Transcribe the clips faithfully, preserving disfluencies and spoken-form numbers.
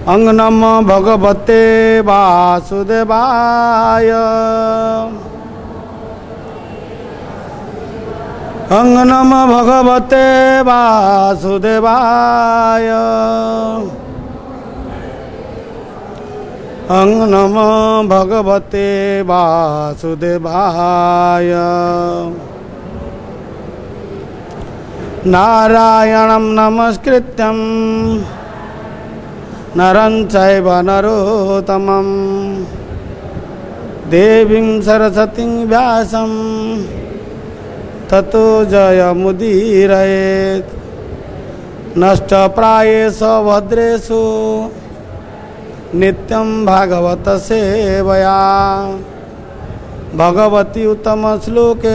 अंग नमो भगवते वासुदेवाय अंग नमो भगवते वासुदेवाय अंग नमो भगवते वासुदेवाय नारायणं नमस्कृत्यं नरं चैव नरोत्तमं देवीं सरस्वतीं व्यासं ततो जयमुदीरयेत् नष्टप्रायेषु भद्रेषु नित्यं भागवत सेवया भगवती उत्तम श्लोके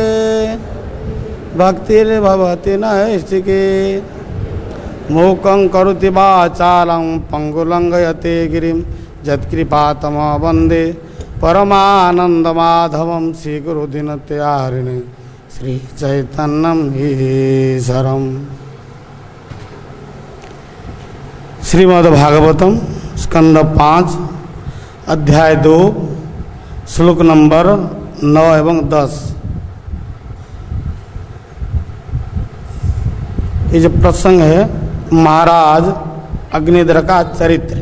भक्तिर्भवति नैष्टिके मूकं करोति वाचालं पंगुलंघयते गिरिं यत्कृपातमं वन्दे परमानन्दमाधवं श्रीगुरुदीनदयाळिने श्रीचैतन्यं ईश्वरम्। श्रीमद्भागवतम स्कंद पाँच अध्याय दो श्लोक नंबर नौ एवं दस। ये जो प्रसंग है महाराज अग्निध्र का चरित्र।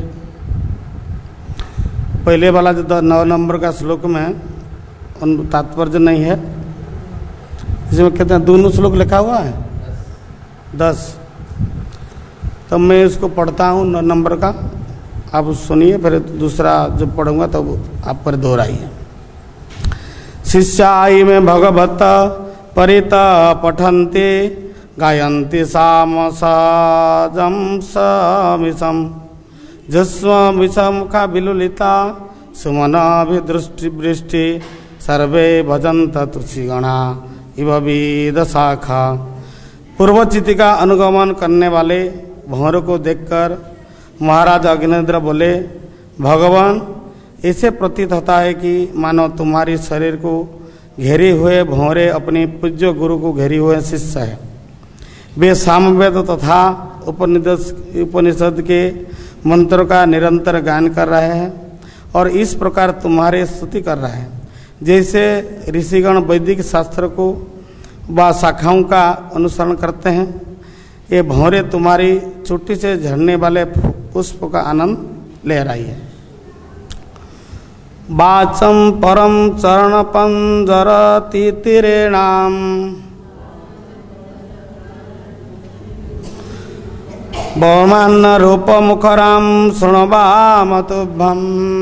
पहले वाला जो नौ नंबर का श्लोक में उन तात्पर्य नहीं है, इसमें कहते हैं दोनों श्लोक लिखा हुआ है दस। तो मैं इसको पढ़ता हूँ नौ नंबर का, आप सुनिए, फिर दूसरा जो पढ़ूंगा तब तो आप पर दोहराइए। शिष्याई में भगवत परित पठन्ते गायन्ति साम साजं समिशं जस्व विषमुखा विलुलिता सुमनाभिदृष्टि वृष्टि सर्वे भजन्त तुलसीगणा इव वेद शाखा। पूर्वचिति का अनुगमन करने वाले भंवर को देखकर महाराज अग्निध्र बोले, भगवान ऐसे प्रतीत होता है कि मानो तुम्हारी शरीर को घेरे हुए भंवरे अपने पूज्य गुरु को घेरे हुए शिष्य है। वे सामवेद तथा उपनिषद के मंत्रों का निरंतर गान कर रहे हैं और इस प्रकार तुम्हारे स्तुति कर रहे हैं जैसे ऋषिगण वैदिक शास्त्र को व शाखाओं का अनुसरण करते हैं। ये भंवरे तुम्हारी चोटी से झड़ने वाले पुष्प का आनंद ले रही है। वाचम परम चरण पंजर तीतिरेणाम बहुमान रूप मुखराम शृण्वामतुभ्यं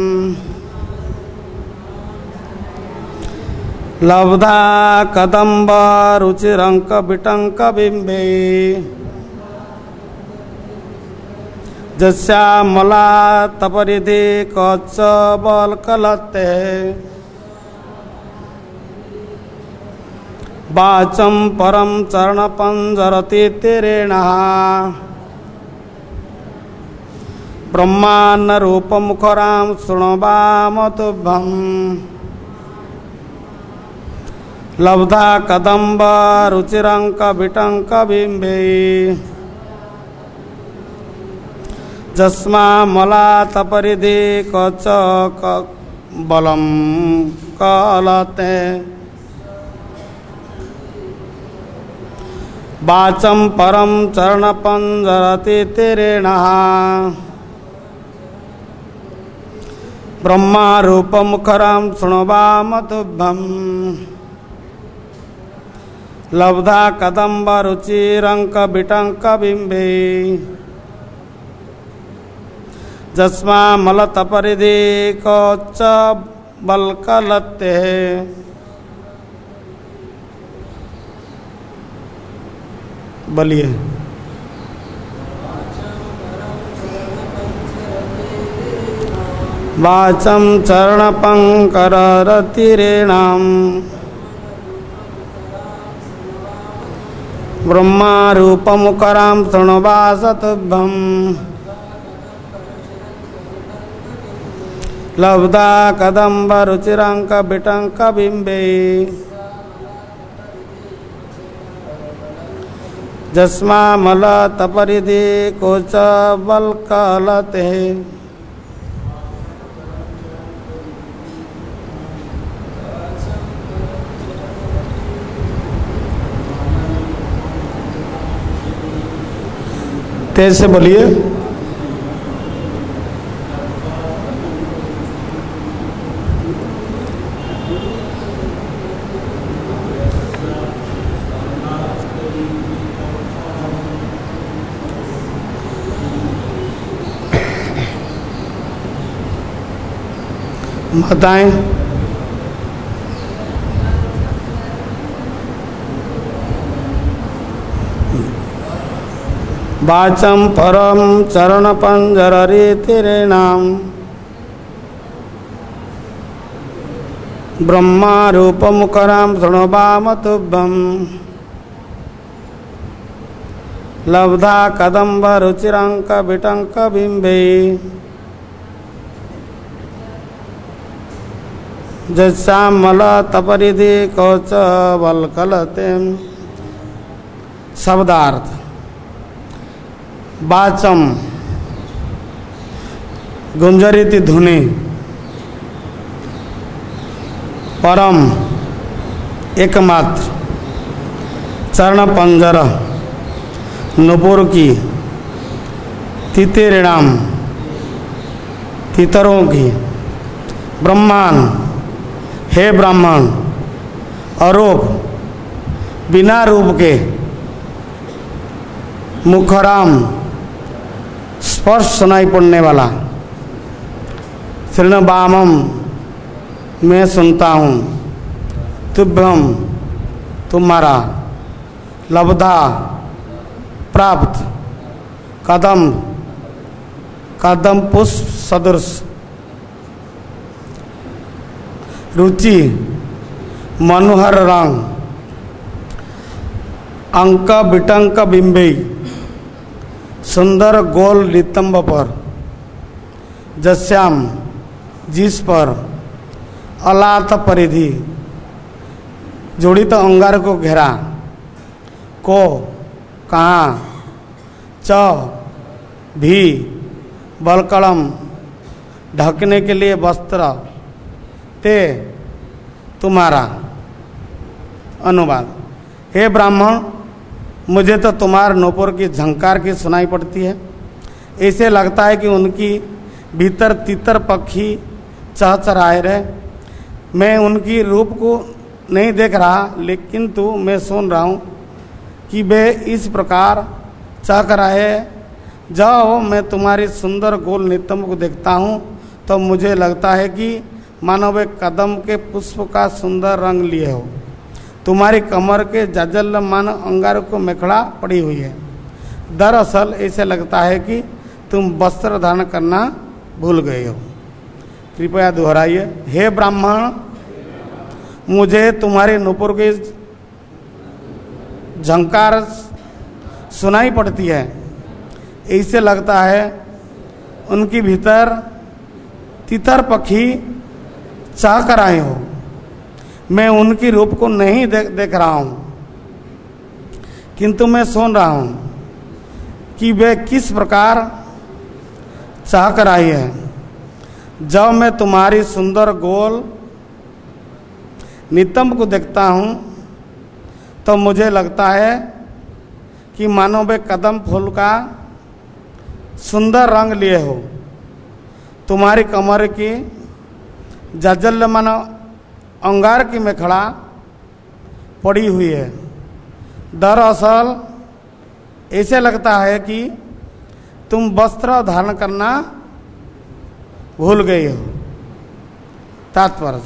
लब्धा कदम्ब रुचिरंक बिटंक बिंबे जस्यामला तपरिधि कच्च बलकलते वाचम परम चरण पंजरति तेरेणा ब्रह्मांड रूप मुखराम शृण्वामतुभ्यं लब्धा कदम्ब रुचिरंक बिटंक बिंबे जस्मा मला तपरिधि कच बलम कलते वाचम परम चरण पंजरति तेरेणा ब्रह्मा रूप मुखराम शृण्वामतुभ्यं लब्धा कदम्ब रुचिरंक बिटंक बिंबे जस्मा मलत परिधि कच्च बलकलते बलिए वाचम चरण पंकर रतिरेणाम ब्रह्मा रूप मुखराम शृण्वामतुभ्यं लब्धा कदम्ब रुचिरंक बिटंक बिंबे जस्मा मल तपरिधि कोच बलकलते तेज से बोलिए। बताएं। वाचम परम चरण पंजर रीतिरेणाम ब्रह्मा रूप मुखराम शृणुवाम तुभ्यम लब्धा कदम्ब रुचिरंक विटंक बिंबे जस्यामल तपरिधि कौच वल्कलते। शब्दार्थ। वाचम गुंजरिति धुनि, परम एकमात्र, चरण पंजर नुपुर की, तितिरिणाम तितरों की, ब्रह्मांड हे ब्राह्मण, अरूप बिना रूप के, मुखराम स्पर्श सुनाई पड़ने वाला, शृणुवामम मैं सुनता हूँ, तुभ्यम तुम्हारा, लब्धा प्राप्त, कदम कदम पुष्प सदृश, रुचि मनोहर रंग, अंक बिटंक बिंबे सुंदर गोल नितंब पर, जस्याम जिस पर, अलात परिधि जोड़ित अंगार को घेरा, को कहाँ, च भी बलकलम ढकने के लिए वस्त्र, ते तुम्हारा। अनुवाद। हे ब्राह्मण, मुझे तो तुम्हार नूपुर की झंकार की सुनाई पड़ती है। ऐसे लगता है कि उनकी भीतर तितर पक्षी चहचहाए रहे। मैं उनकी रूप को नहीं देख रहा, लेकिन तो मैं सुन रहा हूँ कि वे इस प्रकार चहक रहे। जब मैं तुम्हारी सुंदर गोल नितंब को देखता हूँ तो मुझे लगता है कि मानो वे कदम के पुष्प का सुंदर रंग लिए हो। तुम्हारी कमर के जाजल्यमान अंगारों को मेखड़ा पड़ी हुई है। दरअसल ऐसे लगता है कि तुम वस्त्र धारण करना भूल गए हो। कृपया दोहराइए। हे ब्राह्मण, मुझे तुम्हारे नूपुर की झंकार सुनाई पड़ती है। ऐसे लगता है उनकी भीतर तितर पक्षी चाह कर आए हो। मैं उनकी रूप को नहीं देख देख रहा हूँ, किंतु मैं सुन रहा हूँ कि वे किस प्रकार चाह कर आई है। जब मैं तुम्हारी सुंदर गोल नितंब को देखता हूँ तो मुझे लगता है कि मानो वे कदम फूल का सुंदर रंग लिए हो। तुम्हारी कमर की जाजल्यमान अंगार की मेखड़ा पड़ी हुई है। दरअसल ऐसे लगता है कि तुम वस्त्र धारण करना भूल गई हो। तात्पर्य।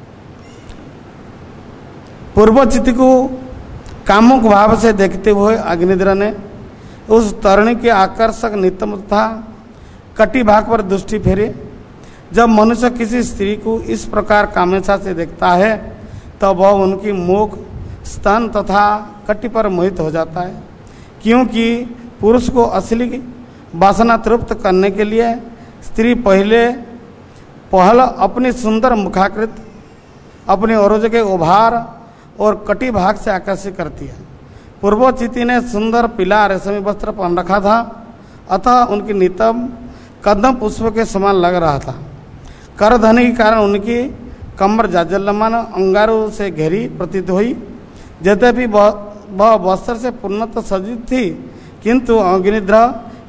पूर्वचित को कामुक भाव से देखते हुए अग्निद्र ने उस तरुणी के आकर्षक नितंब तथा कटी भाग पर दृष्टि फेरी। जब मनुष्य किसी स्त्री को इस प्रकार कामेच्छा से देखता है तब तो वह उनकी मुख, स्तन तथा कटी पर मोहित हो जाता है, क्योंकि पुरुष को असली वासना तृप्त करने के लिए स्त्री पहले पहल अपनी सुंदर मुखाकृत, अपने औरज के उभार और कटी भाग से आकर्षित करती है। पूर्वचिति ने सुंदर पीला रेशमी वस्त्र पहन रखा था, अतः उनकी नितंब कदम पुष्प के समान लग रहा था। करधनी के कारण उनकी कमर जाजल्यमान अंगारों से घेरी प्रतीत हुई। यद्यपि वह वस्त्र से पूर्णतः सज्जित थी, किंतु अग्निद्र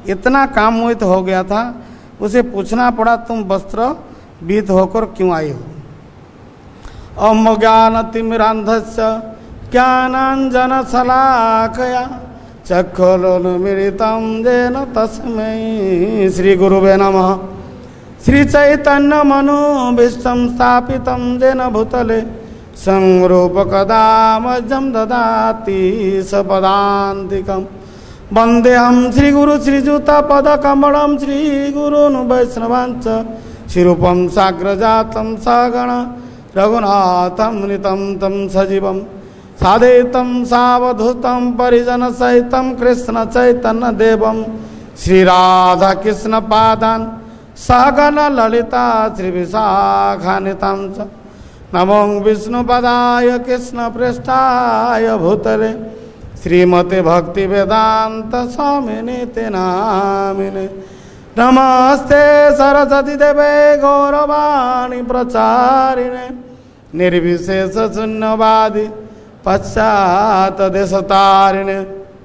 इतना कामोहित हो गया था, उसे पूछना पड़ा तुम वस्त्र बीत होकर क्यों आई हो। अम ज्ञानतिमिरान्धस्य ज्ञानाञ्जन शलाकया चक्षुरुन्मीलितं येन तस्मै श्री गुरुवे नमः। श्री चैतन्य मनोभीष्टं स्थापितं येन भूतले संरूपकदा मह्यं ददाति सपदान्तिकम्। वन्देऽहं श्रीगुरु श्रीयुतपदकमलं श्रीगुरून् वैष्णवांश्च श्रीरूपं साग्रजातं सगण रघुनाथं नितं तं सजीवं साद्वैतं सावधूतं परिजनसहितं कृष्णचैतन्यदेवं श्रीराधाकृष्णपादान् सहगण ललिता श्रीविशाखान्वितां च नमो विष्णुपदाय कृष्णप्रेष्ठाय भूतले श्रीमते भक्तिवेदान्त स्वामिने ते नामिने। नमस्ते सरस्वती देवे गौरवाणी प्रचारिणे निर्विशेष शून्यवादी पश्चात देशतारिणे।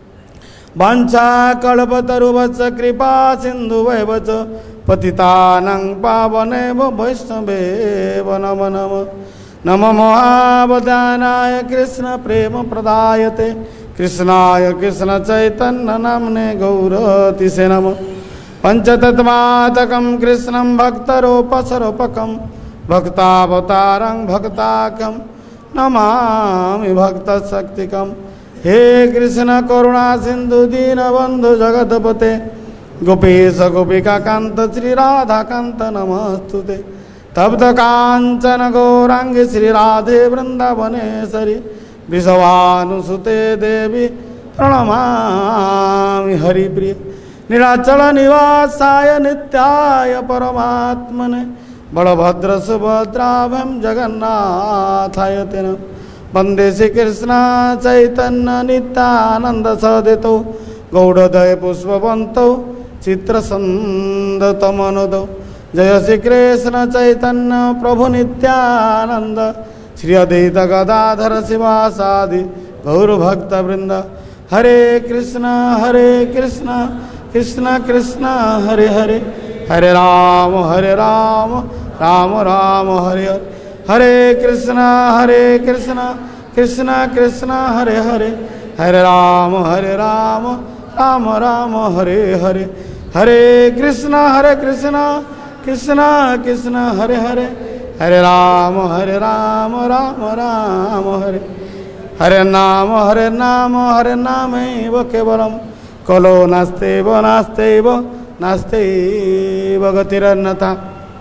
वंशाकल्पतरुवच्च कृपा सिन्धुवैव च पतितानां पावनेभ्यो वैष्णवेभ्यो नमो नमः। नमो महावदानाय कृष्ण प्रेम प्रदायते कृष्णाय कृष्ण चैतन्य नाम्ने गौरतिसे नमः। पंचतत्त्वात्मकं कृष्णं भक्तरूपस्वरूपकं भक्तावतारं भक्ताख्यं नमामि भक्तशक्तिकं। हे कृष्ण करुणा सिंधु दीनबंधु जगतपते गोपीश गोपिका कांत श्री राधा कांत नमस्तुते। तप्त कांचन गौरांगी श्री राधे वृंदावनेश्वरी वृषभानुसुते देवी प्रणमामि हरिप्रिय। नीलाचल निवासाय नित्याय परमात्मने बलभद्र सुभद्राभ्यां जगन्नाथाय ते नमः। वंदे श्री कृष्ण चैतन्य नित्यानंद सदितो गौड़ोदय पुष्पवंतो चित्रसंदतमनोदो। जय श्री कृष्ण चैतन्य प्रभु नित्यानंद श्री अद्वैत गदाधर शिवासादि गौरभक्त वृंद। हरे कृष्ण हरे कृष्ण कृष्ण कृष्ण हरे हरे हरे राम हरे राम राम राम हरे हरे। हरे कृष्ण हरे कृष्ण कृष्ण कृष्ण हरे हरे हरे राम हरे राम राम राम हरे हरे। हरे कृष्ण हरे कृष्ण कृष्ण कृष्ण हरे हरे हरे राम हरे राम राम राम हरे। हरे नाम हरे नाम हरे नामैव केवलम् कलो नास्तेव नास्तेव नास्तेव गतिरन्यथा।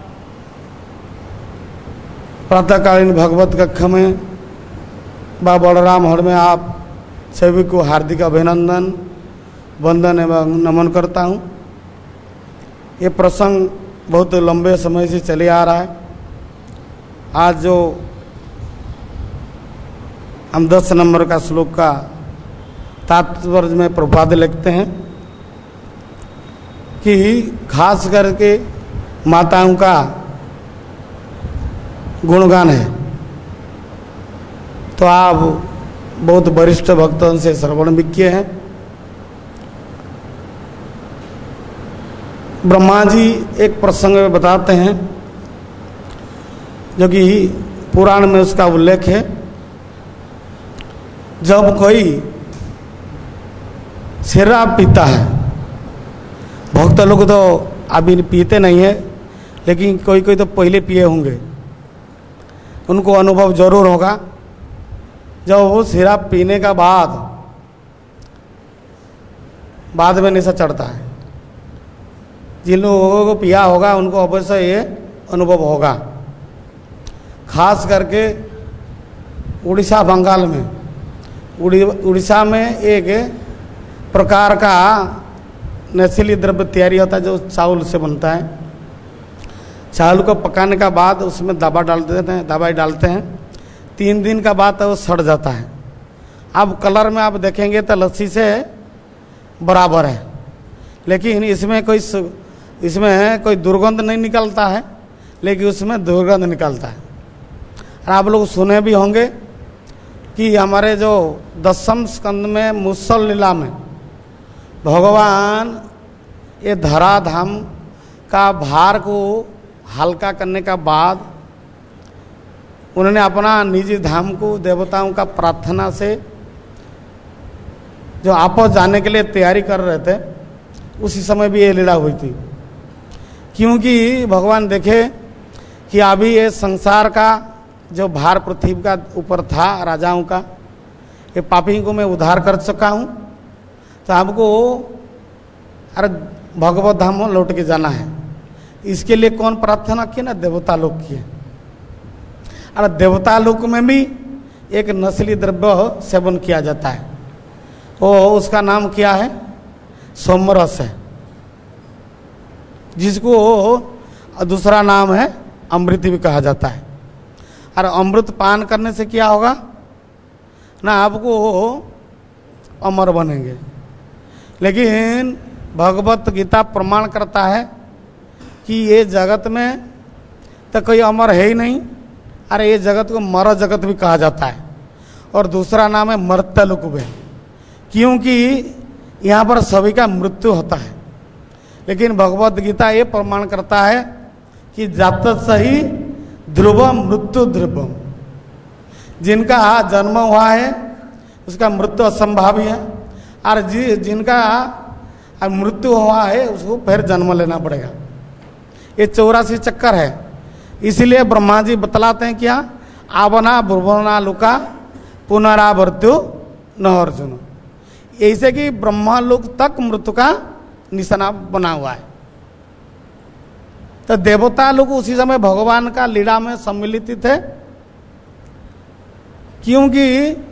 प्रातःकालीन भगवत कक्ष में बा बलराम हॉल में आप सभी को हार्दिक अभिनंदन वंदन एवं नमन करता हूँ। ये प्रसंग बहुत लंबे समय से चले आ रहा है। आज जो हम दस नंबर का श्लोक का तात्पर्य में प्रपाद लिखते हैं कि खास करके माताओं का गुणगान है, तो आप बहुत वरिष्ठ भक्तों से श्रवण भी किए हैं। ब्रह्मा जी एक प्रसंग में बताते हैं जो कि पुराण में उसका उल्लेख है। जब कोई शराब पीता है, भक्त लोग तो अभी पीते नहीं है, लेकिन कोई कोई तो पहले पिए होंगे, उनको अनुभव जरूर होगा। जब वो शराब पीने का बाद बाद में नशा चढ़ता है, जिन लोगों को पिया होगा उनको अवश्य ये अनुभव होगा। खास करके उड़ीसा बंगाल में उड़ीसा में एक प्रकार का नशीली द्रव्य तैयारी होता है जो चावल से बनता है। चावल को पकाने का बाद उसमें दवा डाल देते हैं, दवाई डालते हैं। तीन दिन का बाद वो सड़ जाता है। अब कलर में आप देखेंगे तो लस्सी से बराबर है, लेकिन इसमें कोई इसमें कोई दुर्गंध नहीं निकलता है, लेकिन उसमें दुर्गंध निकलता है। और आप लोग सुने भी होंगे कि हमारे जो दसम स्कंद में मुसल लीला में भगवान ये धराधाम का भार को हल्का करने का बाद उन्होंने अपना निजी धाम को देवताओं का प्रार्थना से जो आपस जाने के लिए तैयारी कर रहे थे, उसी समय भी ये लीला हुई थी। क्योंकि भगवान देखे कि अभी ये संसार का जो भार पृथ्वी का ऊपर था राजाओं का, ये पापी को मैं उद्धार कर चुका हूँ, तो हमको अरे भगवत धाम लौट के जाना है। इसके लिए कौन प्रार्थना की ना? देवता लोग की। अरे देवता लोक में भी एक नस्ली द्रव्य सेवन किया जाता है, वो उसका नाम क्या है? सोमरस है, जिसको दूसरा नाम है अमृत भी कहा जाता है। और अमृत पान करने से क्या होगा ना? आपको अमर बनेंगे। लेकिन भगवत गीता प्रमाण करता है कि ये जगत में तो कोई अमर है ही नहीं। अरे ये जगत को मर जगत भी कहा जाता है, और दूसरा नाम है मर्त्यलोक भी, क्योंकि यहाँ पर सभी का मृत्यु होता है। लेकिन भगवत गीता ये प्रमाण करता है कि जात सही ध्रुवम मृत्यु ध्रुवम, जिनका जन्म हुआ है उसका मृत्यु असंभावी है, और जी जिनका मृत्यु हुआ है उसको फिर जन्म लेना पड़ेगा। ये चौरासी चक्कर है। इसलिए ब्रह्मा जी बतलाते हैं क्या? आवना भुवना लुका पुनरावर्त्यो न अर्जुन, ऐसे कि ब्रह्मा लोक तक मृत्यु का निशाना बना हुआ है। तो देवता लोग उसी समय भगवान का लीला में सम्मिलित थे, क्योंकि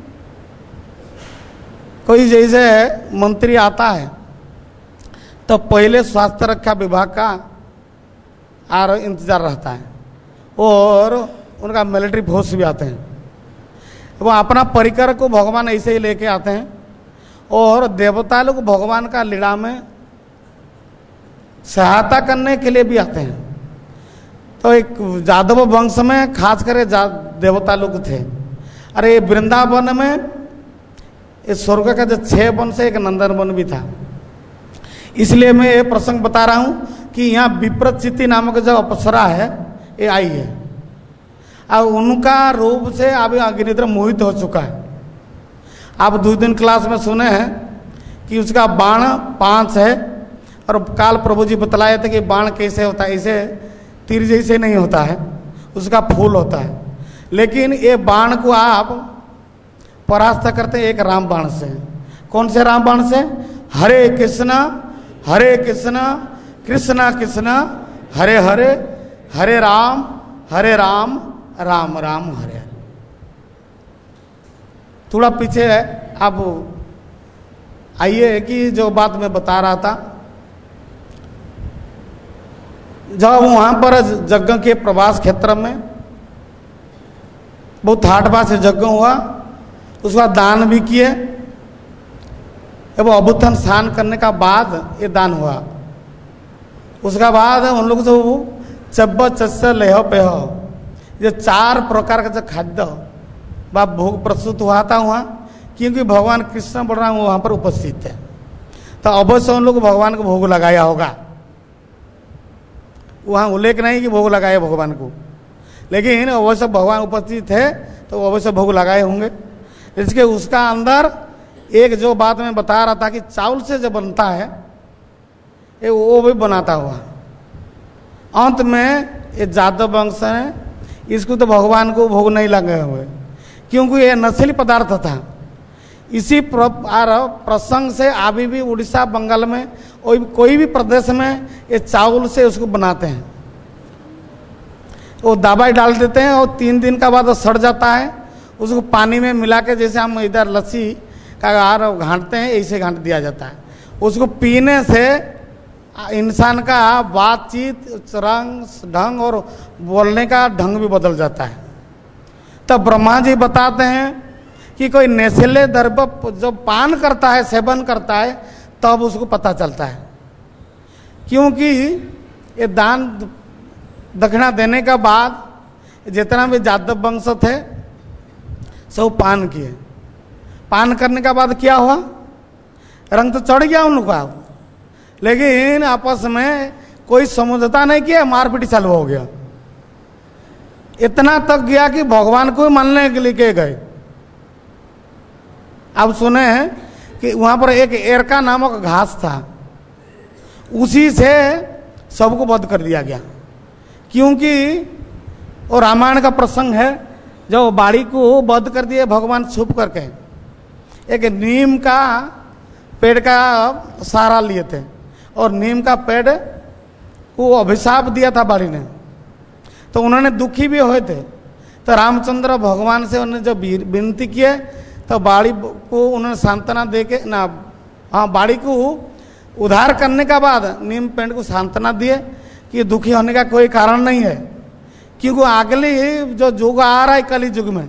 कोई जैसे मंत्री आता है तो पहले स्वास्थ्य रक्षा विभाग का आर इंतजार रहता है, और उनका मिलिट्री फोर्स भी आते हैं। वो अपना परिकर को भगवान ऐसे ही लेके आते हैं, और देवता लोग भगवान का लीला में सहायता करने के लिए भी आते हैं। तो एक जादव वंश में खास कर देवता लोग थे। अरे वृंदावन में इस स्वर्ग का जो छह वन से एक नंदन वन भी था। इसलिए मैं ये प्रसंग बता रहा हूँ कि यहाँ विप्रचिति नामक जो अप्सरा है ये आई है, और उनका रूप से अभी अग्निद्र मोहित हो चुका है। आप दो दिन क्लास में सुने हैं कि उसका बाण पांच है, और काल प्रभु जी बतलाए थे कि बाण कैसे होता है, ऐसे तीर जैसे नहीं होता है, उसका फूल होता है। लेकिन ये बाण को आप परास्त करते एक राम बाण से। कौन से राम बाण से? हरे कृष्णा हरे कृष्णा कृष्णा कृष्णा हरे हरे हरे राम हरे राम राम राम हरे हरे। थोड़ा पीछे है, आप आइए कि जो बात मैं बता रहा था, जब वहां पर यज्ञ के प्रवास क्षेत्र में बहुत हाटबा से यज्ञ हुआ, उसका दान भी किए, वो अभुत्थान स्नान करने का बाद ये दान हुआ। उसका बाद उन लोग जो चब्ब चस्स लेह पेह, ये चार प्रकार का जो खाद्य व भोग प्रस्तुत हुआ था वहाँ, क्योंकि भगवान कृष्ण बलराम वहाँ पर उपस्थित थे, तो अवश्य उन लोग भगवान को भोग लगाया होगा। वहाँ उल्लेख नहीं कि भोग लगाए भगवान को, लेकिन अवश्य भगवान उपस्थित थे तो अवश्य भोग लगाए होंगे। इसके उसका अंदर एक जो बात मैं बता रहा था कि चावल से जो बनता है ये वो भी बनाता हुआ। अंत में ये जादव वंश है, इसको तो भगवान को भोग नहीं लगे हुए, क्योंकि ये नशीली पदार्थ था। इसी प्रसंग से अभी भी उड़ीसा बंगाल में कोई भी प्रदेश में ये चावल से उसको बनाते हैं। वो दवाई डाल देते हैं और तीन दिन का बाद वो सड़ जाता है, उसको पानी में मिला के, जैसे हम इधर लस्सी का आहार घाटते हैं ऐसे घाट दिया जाता है। उसको पीने से इंसान का बातचीत, रंग ढंग और बोलने का ढंग भी बदल जाता है। तब ब्रह्मा जी बताते हैं कि कोई नशीले द्रव्य जब पान करता है, सेवन करता है, तब उसको पता चलता है। क्योंकि ये दान दक्षिणा देने के बाद जितना भी जादव वंश थे सब पान किए। पान करने के बाद क्या हुआ? रंग तो चढ़ गया उनका, लेकिन आपस में कोई समझौता नहीं किया, मारपीट चालू हो गया। इतना तक गया कि भगवान को मानने के लिए गए। अब सुने हैं कि वहां पर एक एरका नामक घास था, उसी से सबको वध कर दिया गया। क्योंकि वो रामायण का प्रसंग है, जो बाड़ी को वध कर दिए भगवान छुप करके, एक नीम का पेड़ का सहारा लिए थे और नीम का पेड़ को अभिशाप दिया था बाड़ी ने, तो उन्होंने दुखी भी हुए थे। तो रामचंद्र भगवान से उन्होंने जब विनती किए तो बाड़ी को उन्होंने सांत्वना दे के ना, हाँ, बाड़ी को उद्धार करने का बाद नीम पेड़ को सांत्वना दिए कि दुखी होने का कोई कारण नहीं है, क्योंकि अगली जो युग आ रहा है कली युग में,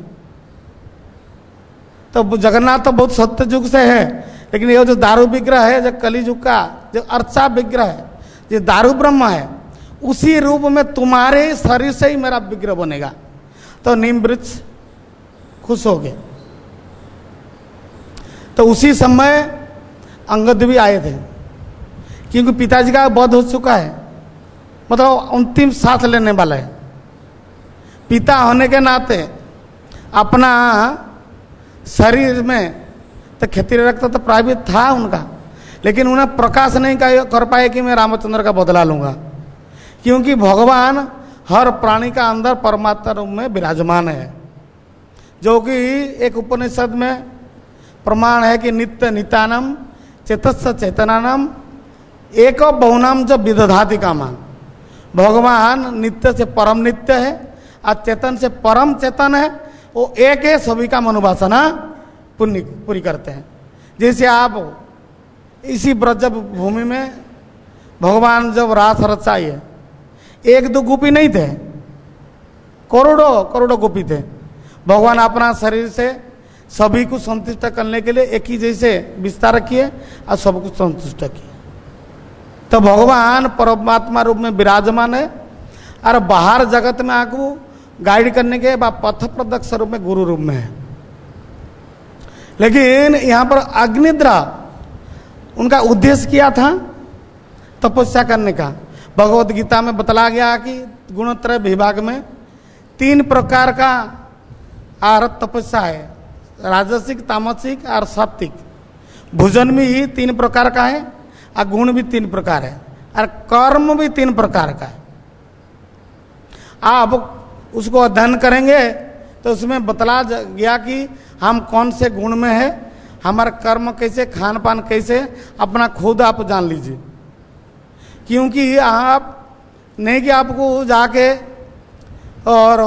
तो जगन्नाथ तो बहुत सत्य युग से है, लेकिन ये जो दारू विग्रह है, जो कली युग का जो अर्चा विग्रह है, जो दारू ब्रह्म है, उसी रूप में तुम्हारे शरीर से ही मेरा विग्रह बनेगा। तो नीम वृक्ष खुश हो गए। तो उसी समय अंगद भी आए थे, क्योंकि पिताजी का वध हो चुका है, मतलब अंतिम सांस लेने वाला है। पिता होने के नाते अपना शरीर में तो खेती रखता तो प्राइवेट था उनका, लेकिन उन्हें प्रकाश नहीं कर पाए कि मैं रामचंद्र का बदला लूंगा, क्योंकि भगवान हर प्राणी का अंदर परमात्मा रूप में विराजमान है, जो कि एक उपनिषद में प्रमाण है कि नित्य नित्यानम चेतस्य चेतनानम एक बहुनाम जो विदधाति कामान। भगवान नित्य से परम नित्य है और चेतन से परम चेतन है, वो एक है, सभी का मनोवासना पुण्य पूरी करते हैं। जैसे आप इसी ब्रज भूमि में भगवान जब रास रचाई है, एक दो गोपी नहीं थे, करोड़ों करोड़ों गोपी थे। भगवान अपना शरीर से सभी को संतुष्ट करने के लिए एक ही जैसे विस्तार किए और सबको संतुष्ट किए। तो भगवान परमात्मा रूप में विराजमान है और बाहर जगत में आपको गाइड करने के बाद पथ प्रदर्शक रूप में गुरु रूप में है। लेकिन यहाँ पर अग्निद्रा उनका उद्देश्य क्या था? तपस्या करने का। भगवत गीता में बतला गया कि गुणत्रय विभाग में तीन प्रकार का आरत तपस्या है, राजसिक, तामसिक और सात्विक। भोजन भी ही तीन प्रकार का है और गुण भी तीन प्रकार है और कर्म भी तीन प्रकार का है। आप उसको अध्ययन करेंगे तो उसमें बतला गया कि हम कौन से गुण में है, हमारा कर्म कैसे, खान पान कैसे, अपना खुद आप जान लीजिए। क्योंकि आप नहीं कि आपको जाके और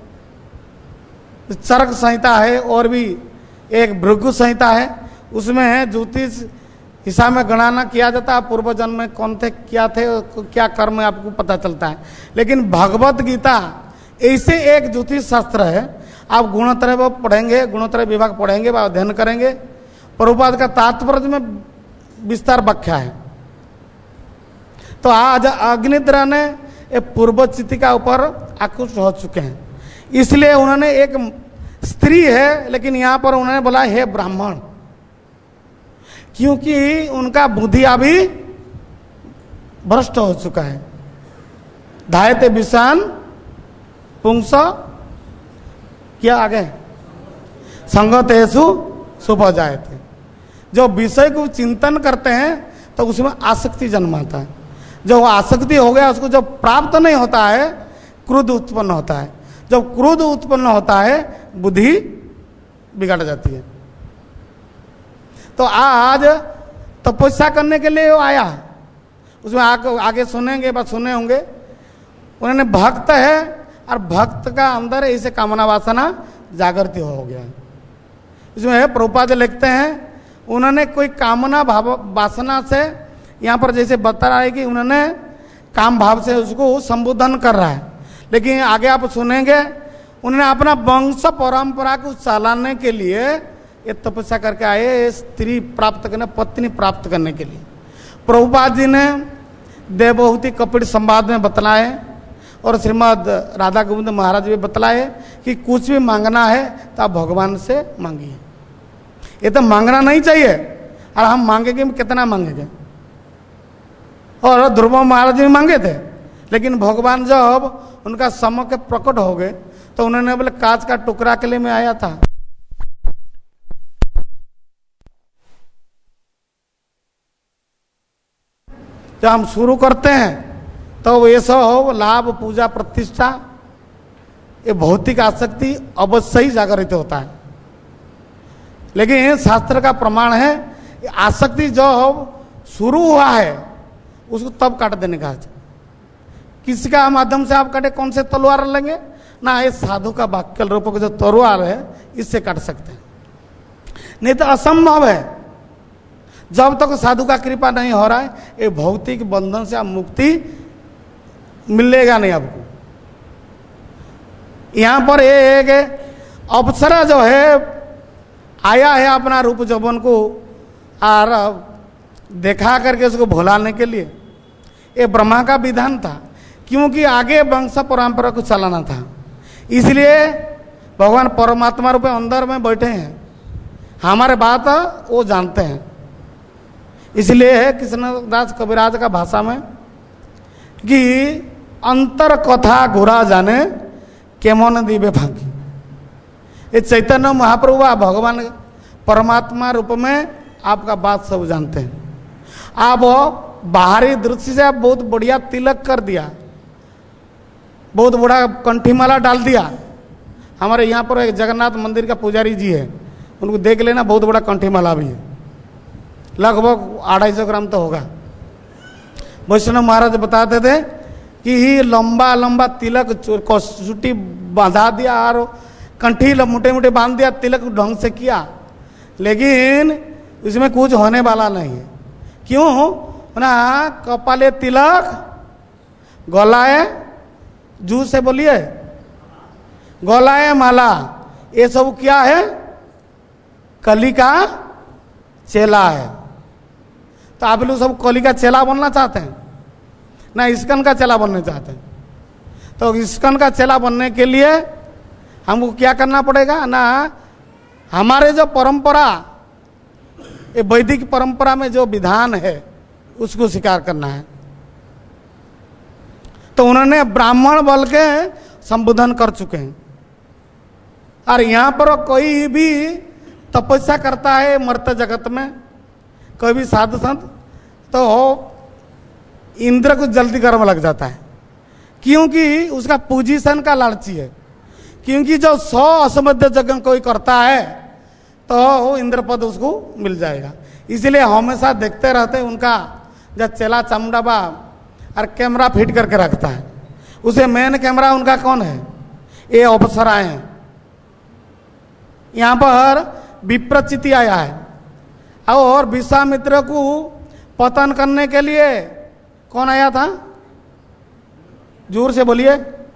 चरक संहिता है और भी एक भृगु संहिता है, उसमें है ज्योतिष हिसाब में गणना किया जाता है, पूर्व जन्म में कौन थे, क्या थे, क्या कर्म है, आपको पता चलता है। लेकिन भगवत गीता ऐसे एक ज्योतिष शास्त्र है, आप गुणत्रय पढ़ेंगे, गुणत्रय विभाग पढ़ेंगे, अध्ययन करेंगे, प्रभुपाद का तात्पर्य में विस्तार व्याख्या है। तो आज अग्निद्रा ने एक पूर्व चित्ती का ऊपर आकृष्ट हो चुके हैं, इसलिए उन्होंने एक स्त्री है, लेकिन यहाँ पर उन्होंने बोला हे ब्राह्मण, क्योंकि उनका बुद्धि अभी भ्रष्ट हो चुका है। धायते विषान पुंस क्या आगे संगतेषु सुपजायते। जो विषय को चिंतन करते हैं तो उसमें आसक्ति जन्माता है। जो आसक्ति हो गया उसको जब प्राप्त नहीं होता है, क्रोध उत्पन्न होता है। जब क्रोध उत्पन्न होता है बुद्धि बिगड़ जाती है। तो आज तपस्या करने के लिए वो आया, उसमें आगे आगे सुनेंगे, बस सुने होंगे। उन्होंने भक्त है और भक्त का अंदर ऐसे कामना वासना जागृति हो गया। इसमें प्रभुपाद लिखते हैं उन्होंने कोई कामना भाव वासना से, यहाँ पर जैसे बता रहा है कि उन्होंने काम भाव से उसको संबोधन कर रहा है, लेकिन आगे आप सुनेंगे उन्होंने अपना वंश परंपरा को चलाने के लिए ये तपस्या करके आए, स्त्री प्राप्त करने, पत्नी प्राप्त करने के लिए। प्रभुपाद जी ने देवहूति कपिल संवाद में बतलाए और श्रीमद राधा गोविंद महाराज भी बतलाए कि कुछ भी मांगना है तो आप भगवान से मांगिए। ये तो मांगना नहीं चाहिए, और हम मांगेंगे कितना मांगेंगे? और ध्रुव महाराज भी मांगे थे, लेकिन भगवान जब उनका सम्मुख प्रकट हो गए तो उन्होंने बोले कांच का टुकड़ा के लिए मैं आया था। जब हम शुरू करते हैं तो ये सब लाभ पूजा प्रतिष्ठा ये भौतिक आसक्ति अवश्य ही जागृत होता है, लेकिन शास्त्र का प्रमाण है आसक्ति जो शुरू हुआ है उसको तब काट देने का। किसी का माध्यम से आप काटे, कौन से तलवार लेंगे ना, ये साधु का वाक्य रूप का जो तलवार है इससे काट सकते हैं, नहीं तो असंभव है। जब तक साधु का कृपा नहीं हो रहा है ये भौतिक बंधन से आप मुक्ति मिलेगा नहीं आपको। यहां पर एक अप्सरा जो है आया है अपना रूप जौवन को और देखा करके उसको भुलाने के लिए, ये ब्रह्मा का विधान था, क्योंकि आगे वंश परंपरा को चलाना था। इसलिए भगवान परमात्मा रूप में अंदर में बैठे हैं, हमारे बात वो जानते हैं। इसलिए कृष्णदास कविराज का भाषा में कि अंतर कथा घुरा जाने केमन दिवे फांकी, ये चैतन्य महाप्रभु भगवान परमात्मा रूप में आपका बात सब जानते हैं। आप बाहरी दृष्टि से आप बहुत बढ़िया तिलक कर दिया, बहुत बड़ा कंठीमाला डाल दिया। हमारे यहाँ पर एक जगन्नाथ मंदिर का पुजारी जी है, उनको देख लेना, बहुत बड़ा कंठीमाला भी है, लगभग अढ़ाई सौ ग्राम तो होगा। वैष्णव महाराज बताते थे कि लंबा लंबा तिलक चुटी बांधा दिया और कंठी मोटे मोटे बांध दिया, तिलक ढंग से किया, लेकिन इसमें कुछ होने वाला नहीं है। क्यों ना, कपाले तिलक, गलाए जू से बोलिए गलाए माला, ये सब क्या है, कली का चेला है। तो आप लोग सब कली का चेला बनना चाहते हैं ना, इस्कन का चेला बनना चाहते हैं। तो इस्कन का चेला बनने के लिए हमको क्या करना पड़ेगा ना, हमारे जो परंपरा, ये वैदिक परंपरा में जो विधान है उसको स्वीकार करना है। तो उन्होंने ब्राह्मण बोल के संबोधन कर चुके हैं। और यहाँ पर कोई भी तपस्या करता है मर्त जगत में, कोई भी साधु संत, तो इंद्र को जल्दी गर्म लग जाता है, क्योंकि उसका पोजीशन का लालची है। क्योंकि जो सौ असमध्य यज्ञ कोई करता है तो वो इंद्र पद उसको मिल जाएगा। इसलिए हमेशा देखते रहते हैं उनका जब चेला चामुंडाबा और कैमरा फिट करके रखता है, उसे मेन कैमरा उनका कौन है, ये अप्सराएं हैं। यहाँ पर विप्रचिति आया है और विश्वामित्र को पतन करने के लिए कौन आया था, जोर से बोलिए,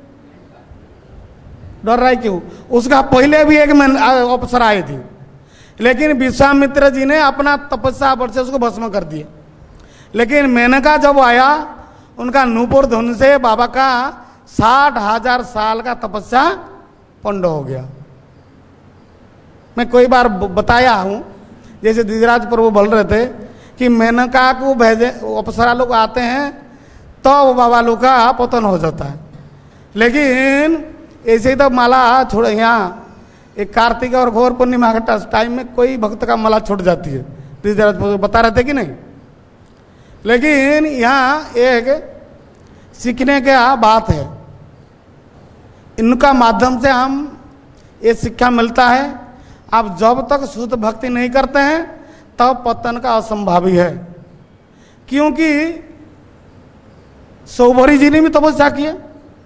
डर रहा है क्यों? उसका पहले भी एक अप्सरा आई थी, लेकिन विश्वामित्र जी ने अपना तपस्या बल से उसको भस्म कर दिए। लेकिन मेनका जब आया, उनका नूपुर धुन से बाबा का साठ हजार साल का तपस्या पंड हो गया। मैं कई बार बताया हूं, जैसे धीराज प्रभु बोल रहे थे कि मेनका को भेजे, अप्सरा लोग आते हैं तो बाबा लोग का पतन हो जाता है। लेकिन ऐसे ही तो माला छोड़, यहाँ एक कार्तिक और घोर पूर्णिमा का टाइम में कोई भक्त का माला छूट जाती है, धीराज प्रभु बता रहे थे कि नहीं। लेकिन यहाँ एक सीखने का बात है, इनका माध्यम से हम ये शिक्षा मिलता है, आप जब तक शुद्ध भक्ति नहीं करते हैं तब पतन का असंभावी है। क्योंकि सौभरी जी ने भी तपस्या की है,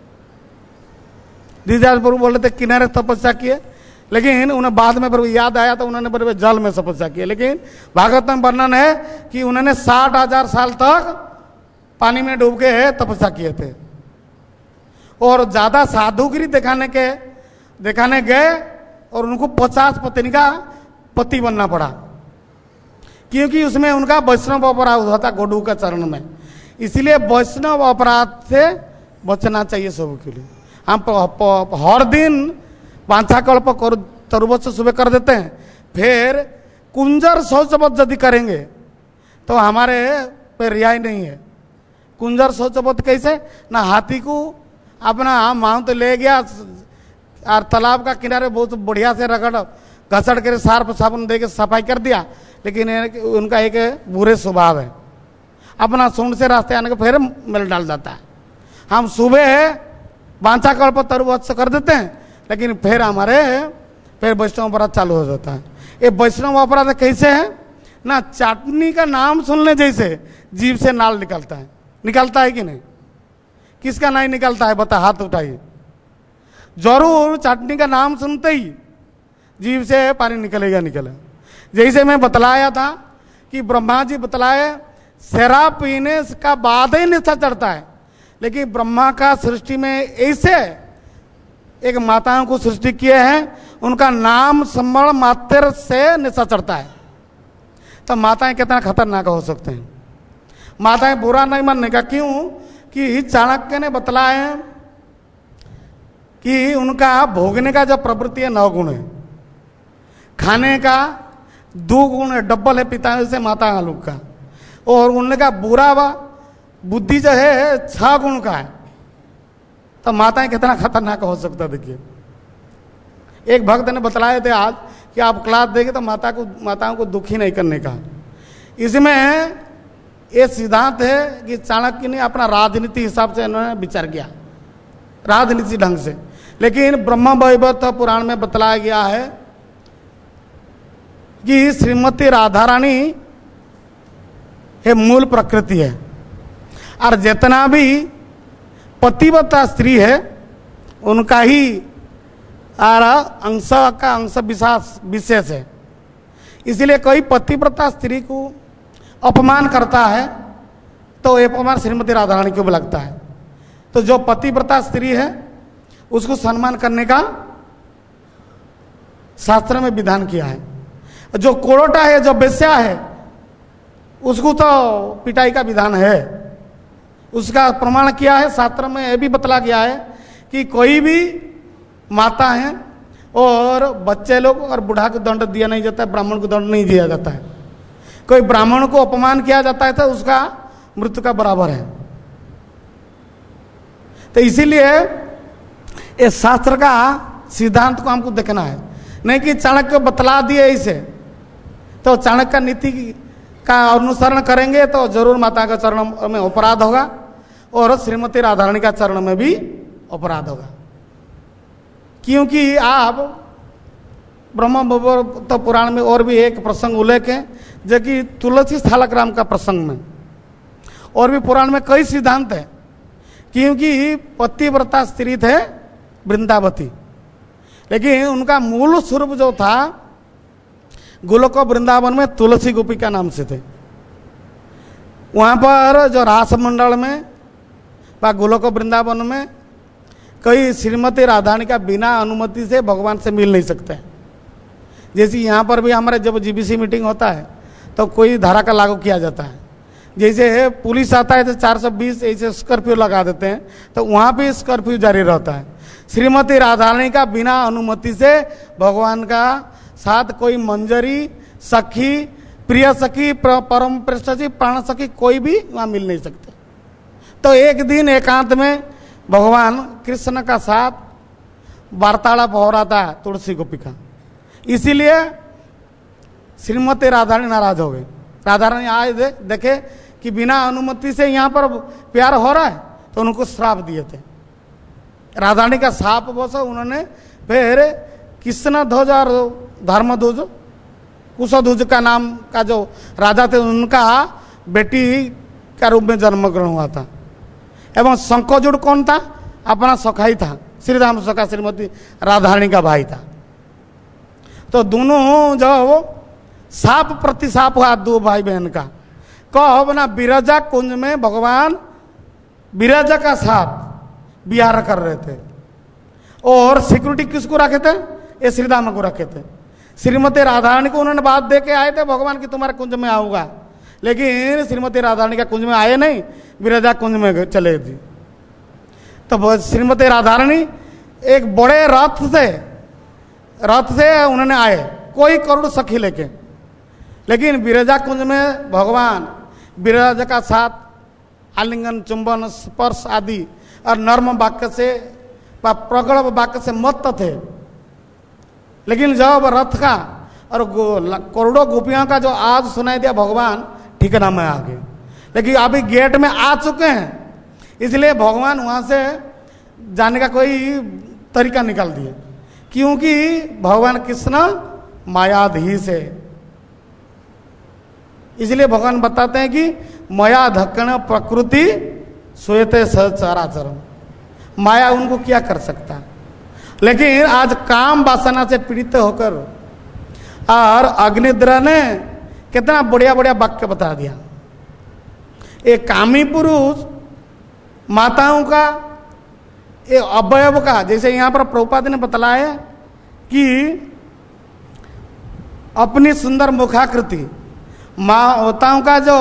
धीराज प्रभु बोल रहे थे किनारे तपस्या किए, लेकिन उन्हें बाद में प्रभु याद आया तो उन्होंने बोले जल में तपस्या की। लेकिन भागवत में वर्णन है कि उन्होंने साठ हजार साल तक पानी में डूब के तपस्या किए थे, और ज्यादा साधुगिरी दिखाने के दिखाने गए और उनको पचास पत्नी का पति बनना पड़ा, क्योंकि उसमें उनका वैष्णव अपराध हुआ था गोडू के चरण में। इसलिए वैष्णव अपराध से बचना चाहिए सबके लिए। हम हर दिन वांछा कल्प तरुवत सुबह कर देते हैं, फिर कुंजर शौचवत यदि करेंगे तो हमारे पे रियाई नहीं है। कुंजर सोचबत कैसे ना हाथी को अपना माउंट ले गया और तालाब का किनारे बहुत बढ़िया से रगड़ घसड़ कर सार्फ साबुन दे के सफाई कर दिया, लेकिन उनका एक बुरे स्वभाव है, अपना सूंड से रास्ते आने का फिर मिल डाल जाता है। हम सुबह बांछा कल्प तरुवत्स कर देते हैं, लेकिन फिर हमारे फिर वैष्णव अपराध चालू हो जाता है। ये वैष्णव अपराध कैसे है ना, चाटनी का नाम सुनने जैसे जीभ से नाल निकलता है। निकलता है कि नहीं? किसका नहीं निकलता है बता, हाथ उठाइए। जरूर चाटनी का नाम सुनते ही जीभ से पानी निकलेगा निकले। जैसे मैं बतलाया था कि ब्रह्मा जी बतलाए शराब पीने का बाद ही निशा चढ़ता है, लेकिन ब्रह्मा का सृष्टि में ऐसे एक माताओं को सृष्टि किए हैं, उनका नाम स्मरण मात्र से निशा चढ़ता है। तो माताएं कितना खतरनाक हो सकते हैं। माताएं बुरा नहीं मानने का, क्यों कि चाणक्य ने बतलाया कि उनका भोगने का जो प्रवृत्ति है नौ गुण है, खाने का दो गुण है, डबल है पिता से माता लोग का, और उनका बुरा व बुद्धि जो है छह गुण का है। तो माताएं कितना खतरनाक हो सकता है। देखिए एक भक्त ने बतलाए थे आज कि आप क्लास देंगे तो माता को माताओं को दुखी नहीं करने का। इसमें ये सिद्धांत है कि चाणक्य ने अपना राजनीति हिसाब से इन्होंने विचार किया, राजनीति ढंग से, लेकिन ब्रह्म वैवर्त पुराण में बतलाया गया है कि श्रीमती राधा रानी ये मूल प्रकृति है, और जितना भी पतिव्रता स्त्री है उनका ही और अंश का अंश विशेष विशेष है। इसलिए कोई पतिव्रता स्त्री को अपमान करता है तो ये अपमान श्रीमती राधा रानी को भी लगता है। तो जो पतिव्रता स्त्री है उसको सम्मान करने का शास्त्र में विधान किया है। जो कोड़ोटा है, जो बेस्या है, उसको तो पिटाई का विधान है। उसका प्रमाण किया है शास्त्र में, यह भी बतला गया है कि कोई भी माता है और बच्चे लोग और बूढ़ा को दंड दिया नहीं जाता है, ब्राह्मण को दंड नहीं दिया जाता है। कोई ब्राह्मण को अपमान किया जाता है तो उसका मृत्यु का बराबर है। तो इसीलिए इस शास्त्र का सिद्धांत को हमको देखना है, नहीं कि चाणक्य बतला दिए इसे तो चाणक्य का नीति का अनुसरण करेंगे तो जरूर माता का चरण में अपराध होगा और श्रीमती राधा रानी का चरण में भी अपराध होगा। क्योंकि आप ब्रह्म वैवर्त तो पुराण में और भी एक प्रसंग उल्लेख है, जो कि तुलसी स्थालग्राम का प्रसंग में, और भी पुराण में कई सिद्धांत है। क्योंकि पतिव्रता स्त्री थे वृंदावती, लेकिन उनका मूल स्वरूप जो था गोलोक वृंदावन में तुलसी गोपिका नाम से थे। वहाँ पर जो रास मंडल में व गोलोक वृंदावन में कई श्रीमती राधारानी का बिना अनुमति से भगवान से मिल नहीं सकते। जैसे यहाँ पर भी हमारे जब जीबीसी मीटिंग होता है तो कोई धारा का लागू किया जाता है। जैसे पुलिस आता है तो चार सौ बीस ऐसे कर्फ्यू लगा देते हैं, तो वहाँ भी कर्फ्यू जारी रहता है। श्रीमती राधारानी का बिना अनुमति से भगवान का साथ कोई मंजरी, सखी, प्रिय सखी, परम प्रेष्ठ जी, प्राण सखी कोई भी वहाँ मिल नहीं सकते। तो एक दिन एकांत में भगवान कृष्ण का साथ वार्तालाप हो रहा था तुलसी गोपिका, इसीलिए श्रीमती राधारानी नाराज हो गई। राधारानी आए दे, देखे कि बिना अनुमति से यहाँ पर प्यार हो रहा है, तो उनको श्राप दिए थे। राधारानी का श्राप बस उन्होंने फिर कृष्ण ध्वज और धर्म ध्वज, कुशध्वज का नाम का जो राजा थे उनका बेटी का रूप में जन्म ग्रहण हुआ था। एवं शंखचूड़ कौन था? अपना सखाई था, श्री राम सखा श्रीमती राधारानी का भाई था। तो दोनों जो साप प्रति साप हुआ दो भाई बहन का। कब ना बिरजा कुंज में भगवान बिरजा का साथ विहार कर रहे थे, और सिक्योरिटी किसको रखे थे? ये श्री राम को रखे थे। श्रीमती राधारानी को उन्होंने बात दे के आए थे भगवान की तुम्हारे कुंज में आऊंगा, लेकिन श्रीमती राधारानी का कुंज में आए नहीं, बिरजा कुंज में चले थी। तो श्रीमती राधारानी एक बड़े रथ से रथ से उन्होंने आए, कोई करोड़ सखी लेके, लेकिन बिरजा कुंज में भगवान बिरजा का साथ आलिंगन, चुंबन, स्पर्श आदि और नर्म वाक्य से प्रगढ़ वाक्य से मत्त थे। लेकिन जब रथ का और करोड़ों गोपियों का जो आज सुनाई दिया भगवान ठिकाना में आ गए, लेकिन अभी गेट में आ चुके हैं, इसलिए भगवान वहां से जाने का कोई तरीका निकाल दिए, क्योंकि भगवान कृष्ण मायाधीश है। इसलिए भगवान बताते हैं कि माया धक्कन प्रकृति सोयते सचराचर, माया उनको क्या कर सकता। लेकिन आज काम वासना से पीड़ित होकर और अग्निद्र ने कितना बढ़िया बढ़िया वाक्य बता दिया। एक कामी पुरुष माताओं का एक अवयव का, जैसे यहां पर प्रभुपाद ने बतलाया कि अपनी सुंदर मुखाकृति, माताओं का जो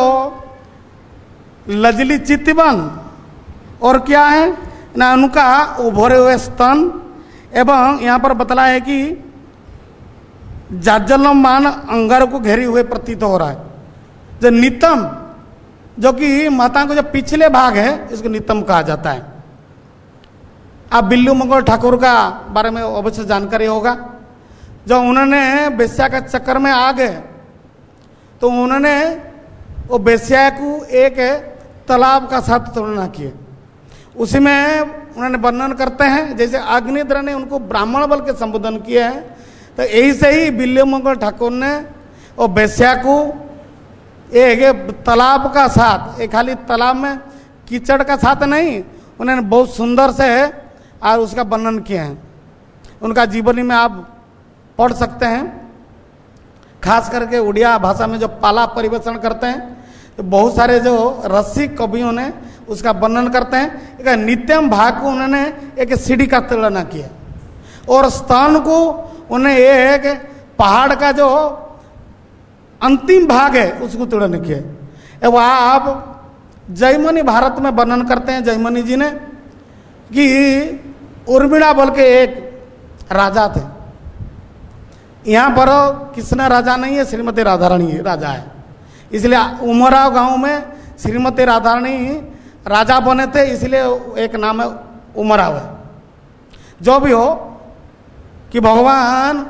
लजली चित्तवन और क्या है ना उनका उभरे हुए स्तन, एवं यहाँ पर बतलाया है कि जाज्जल्यमान अंगारों को घेरे हुए प्रतीत हो रहा है। जो नितम, जो कि माता को जो पिछले भाग है, इसको नितम कहा जाता है। आप बिल्लू मंगल ठाकुर का बारे में अवश्य जानकारी होगा। जब उन्होंने बेश्या का चक्कर में आ गए तो उन्होंने वो बेश्या को एक तालाब का साथ तुलना किए। उसी में उन्होंने वर्णन करते हैं, जैसे अग्निद्र ने उनको ब्राह्मण बल के संबोधन किए हैं, तो यही से ही बिल्लू मंगल ठाकुर ने वो बेश्या को एक तालाब का साथ, एक खाली तालाब में कीचड़ का साथ नहीं, उन्होंने बहुत सुंदर से और उसका वर्णन किए हैं। उनका जीवनी में आप पढ़ सकते हैं। खास करके उड़िया भाषा में जो पाला परिवेषण करते हैं, तो बहुत सारे जो रसिक कवियों ने उसका वर्णन करते हैं। एक नित्यम भाग को उन्होंने एक सीढ़ी का तुलना किया, और स्थान को उन्हें एक पहाड़ का जो अंतिम भाग है उसको तुलना किया। वह आप जयमनी भारत में वर्णन करते हैं जयमनी जी ने कि उर्मिला बोल के एक राजा थे। यहाँ पर कृष्ण राजा नहीं है, श्रीमती राधा रानी राजा है। इसलिए उमराव गांव में श्रीमती राधा रानी राजा बने थे, इसलिए एक नाम है उमराव है। जो भी हो कि भगवान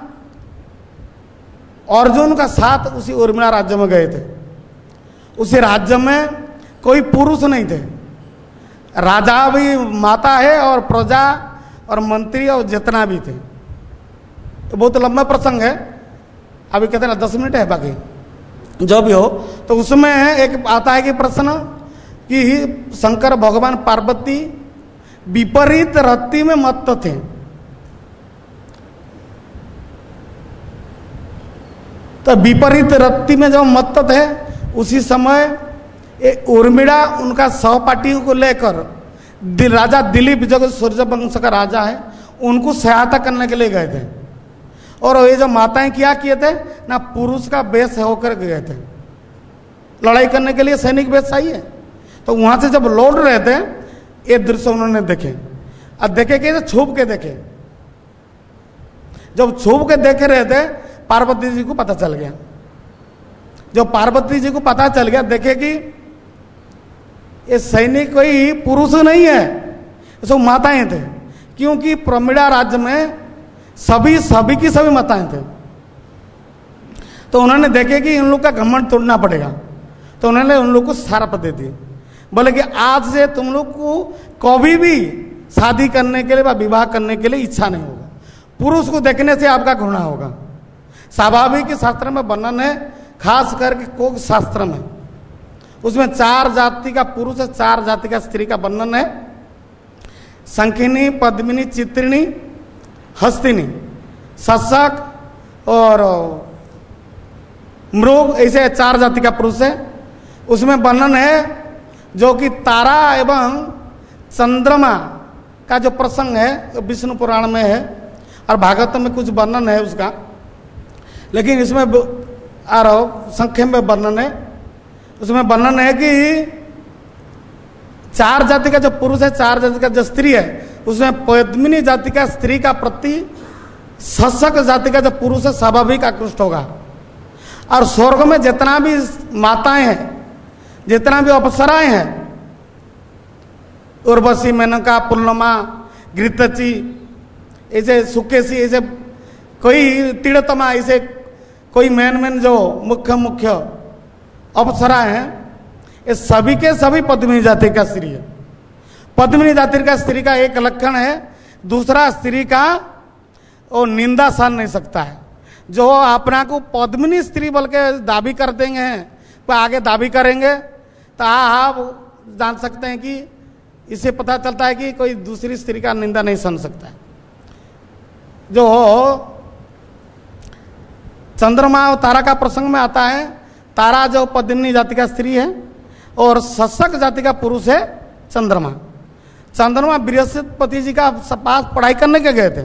अर्जुन का साथ उसी उर्मिला राज्य में गए थे। उसी राज्य में कोई पुरुष नहीं थे, राजा भी माता है और प्रजा और मंत्री और जितना भी थे। तो बहुत लंबा प्रसंग है, अभी कहते ना दस मिनट है बाकी। जो भी हो, तो उसमें एक आता है कि प्रश्न कि शंकर भगवान पार्वती विपरीत रति में मत्त थे। तो विपरीत रति में जब मत्त थे, उसी समय उर्मिला उनका सहपाठियों को लेकर राजा दिलीप, जो सूर्य वंश का राजा है, उनको सहायता करने के लिए गए थे। और ये जो माताएं क्या किए थे ना, पुरुष का वेश होकर गए थे। लड़ाई करने के लिए सैनिक वेश चाहिए। तो वहां से जब लौट रहे थे, ये दृश्य उन्होंने देखे। अब देखे कि छुप के देखे। जब छुप के देख रहे थे, पार्वती जी को पता चल गया। जब पार्वती जी को पता चल गया, देखे कि ये सैनिक कोई पुरुष नहीं है, ये सब माताएं थे। क्योंकि प्रमिला राज्य में सभी सभी की सभी माताएं थे। तो उन्होंने देखे कि इन लोग का घमंड तोड़ना पड़ेगा, तो उन्होंने उन लोग को शाप दे दी। बोले कि आज से तुम लोग को कभी भी शादी करने के लिए व विवाह करने के लिए इच्छा नहीं होगा। पुरुष को देखने से आपका घृणा होगा। स्वाभाविक शास्त्र में वर्णन है, खास करके कोक शास्त्र में, उसमें चार जाति का पुरुष है, चार जाति का स्त्री का वर्णन है। शंखिनी, पद्मिनी, चित्रिणी, हस्तिनी, शशक और मृग, ऐसे चार जाति का पुरुष है। उसमें वर्णन है जो कि तारा एवं चंद्रमा का जो प्रसंग है विष्णु पुराण में है, और भागवत में कुछ वर्णन है उसका, लेकिन इसमें और संक्षेप में वर्णन है। उसमें वर्णन है कि चार जाति का जो पुरुष है, चार जाति का जो स्त्री है, उसमें पद्मिनी जाति का स्त्री का प्रति शशक जाति का जो पुरुष है स्वाभाविक आकृष्ट होगा। और स्वर्ग में जितना भी माताएं हैं, जितना भी अप्सराएं हैं, उर्वशी मेनका पूर्णमा घृतची, ऐसे सुकेशी, ऐसे कोई तिलोत्तमा, ऐसे कोई मेन मेन जो मुख्य मुख्य अप्सरा हैं, ये सभी के सभी पद्मिनी जाति का स्त्री है। पद्मिनी जाति का स्त्री का एक लक्षण है, दूसरा स्त्री का वो निंदा सहन नहीं सकता है। जो अपना को पद्मिनी स्त्री बोल के दावी कर देंगे, तो आगे दावी करेंगे तो आप जान सकते हैं कि इससे पता चलता है कि कोई दूसरी स्त्री का निंदा नहीं सहन सकता है। जो चंद्रमा और तारा का प्रसंग में आता है, तारा जो पद्मिनी जाति का स्त्री है और शशक जाति का पुरुष है चंद्रमा। चंद्रमा बृहस्पति जी का पास पढ़ाई करने के गए थे।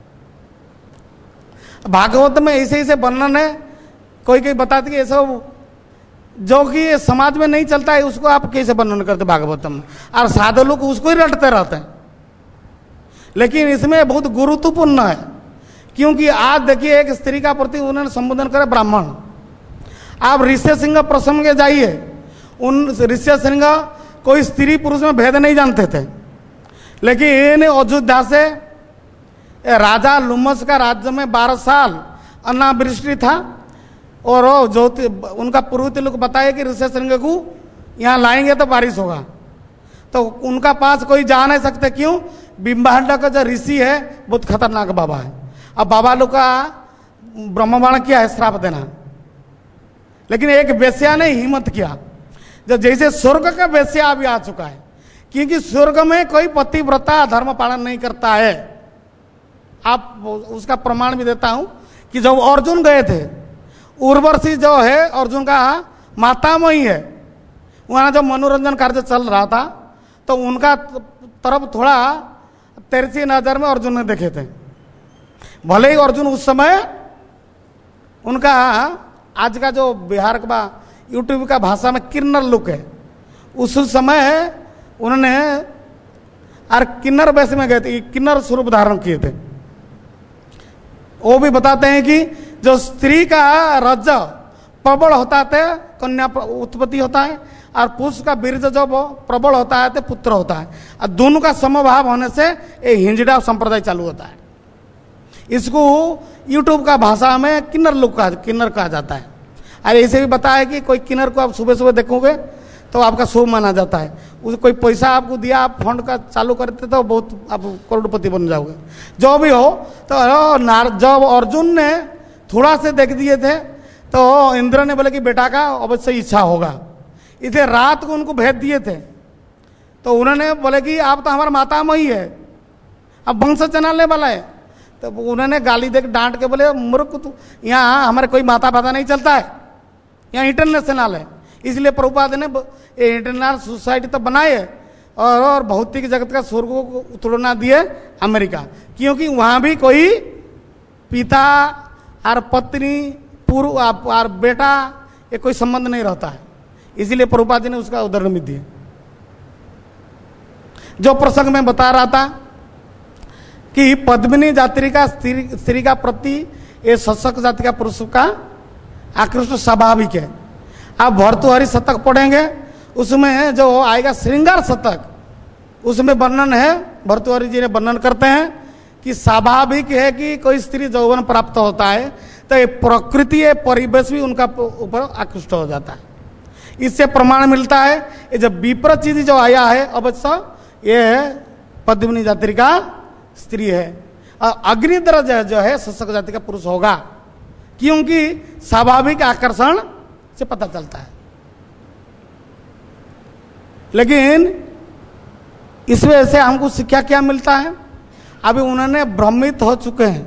भागवत में ऐसे ऐसे वर्णन है, कोई कोई बताते कि ऐसा जो कि समाज में नहीं चलता है उसको आप कैसे वर्णन करते भागवत में, और साधु लोग उसको ही रटते रहते हैं। लेकिन इसमें बहुत गुरुत्वपूर्ण है, क्योंकि आज देखिए एक स्त्री का प्रति उन्होंने संबोधन करे ब्राह्मण। आप ऋष्य सिंह प्रसंग में जाइए, उन ऋष्य सिंह कोई स्त्री पुरुष में भेद नहीं जानते थे, लेकिन अयोध्या से राजा लुमस का राज्य में बारह साल अनावृष्टि था, और जो उनका पुरोहित लोग बताए कि ऋषि सिंह को यहाँ लाएंगे तो बारिश होगा, तो उनका पास कोई जा नहीं सकते। क्यों? बिम्बाहंडा का जो ऋषि है बहुत खतरनाक बाबा है। अब बाबा लोग का ब्रह्मबाण किया है श्राप देना, लेकिन एक वेश्या ने हिम्मत किया, जो जैसे स्वर्ग का वेश्या अभी आ चुका है, क्योंकि स्वर्ग में कोई पतिव्रता धर्म पालन नहीं करता है। आप उसका प्रमाण भी देता हूं कि जब अर्जुन गए थे, उर्वशी जो है अर्जुन का मातामही है, वहां जो मनोरंजन कार्य चल रहा था, तो उनका तरफ थोड़ा तिरछी नजर में अर्जुन ने देखे थे। भले ही अर्जुन उस समय उनका आज का जो बिहार का यूट्यूब का भाषा में किन्नर लुक है, उस समय उन्होंने और किन्नर वैसे में गए थे, किन्नर स्वरूप धारण किए थे। वो भी बताते हैं कि जो स्त्री का रज प्रबल होता है कन्या उत्पत्ति होता है, और पुरुष का बीर्ज जब प्रबल होता है तो पुत्र होता है, और दोनों का समभाव होने से ये हिंजड़ा संप्रदाय चालू होता है। इसको यूट्यूब का भाषा में किन्नर लोग का किन्नर कहा जाता है। और ऐसे भी बताया कि कोई किन्नर को आप सुबह सुबह देखोगे तो आपका शुभ माना जाता है। उस कोई पैसा आपको दिया, आप फंड का चालू करते तो बहुत आप करोड़पति बन जाओगे। जो भी हो, तो नार जब अर्जुन ने थोड़ा से देख दिए थे तो इंद्र ने बोले कि बेटा का अवश्य इच्छा होगा, इसे रात को उनको भेज दिए थे। तो उन्होंने बोले कि आप तो हमारा मातामही है, अब वंश चलाने वाला है। तो उन्होंने गाली देकर डांट के बोले मूर्ख, तू यहाँ हमारे कोई माता पाता नहीं चलता है, यहाँ इंटरनेशनल है। इसलिए प्रभुपाद ने इंटरनेशनल सोसाइटी तो बनाए और, और भौतिक जगत का स्वर्ग को तुलना दिए अमेरिका, क्योंकि वहाँ भी कोई पिता और पत्नी पूर्व और बेटा ये कोई संबंध नहीं रहता है। इसीलिए प्रभुपाद ने उसका उदाहरण भी दिए। जो प्रसंग में बता रहा था कि पद्मिनी जाति का स्त्री स्त्री का प्रति ये शशक जाति का पुरुष का आकृष्ट स्वाभाविक है। आप भर्तृहरि शतक पढ़ेंगे, उसमें जो आएगा श्रृंगार शतक, उसमें वर्णन है, भर्तृहरि जी ने वर्णन करते हैं कि स्वाभाविक है कि कोई स्त्री यौवन प्राप्त होता है तो ये प्रकृति है, परिवेश भी उनका ऊपर आकृष्ट हो जाता है। इससे प्रमाण मिलता है ये जब विपरीत चीज जो आया है अवश्य ये पद्मिनी जाति का स्त्री है। अग्निद्र जो है शशक जाति का पुरुष होगा, क्योंकि स्वाभाविक आकर्षण से पता चलता है। लेकिन इस वजह से हमको शिक्षा क्या मिलता है? अभी उन्होंने भ्रमित हो चुके हैं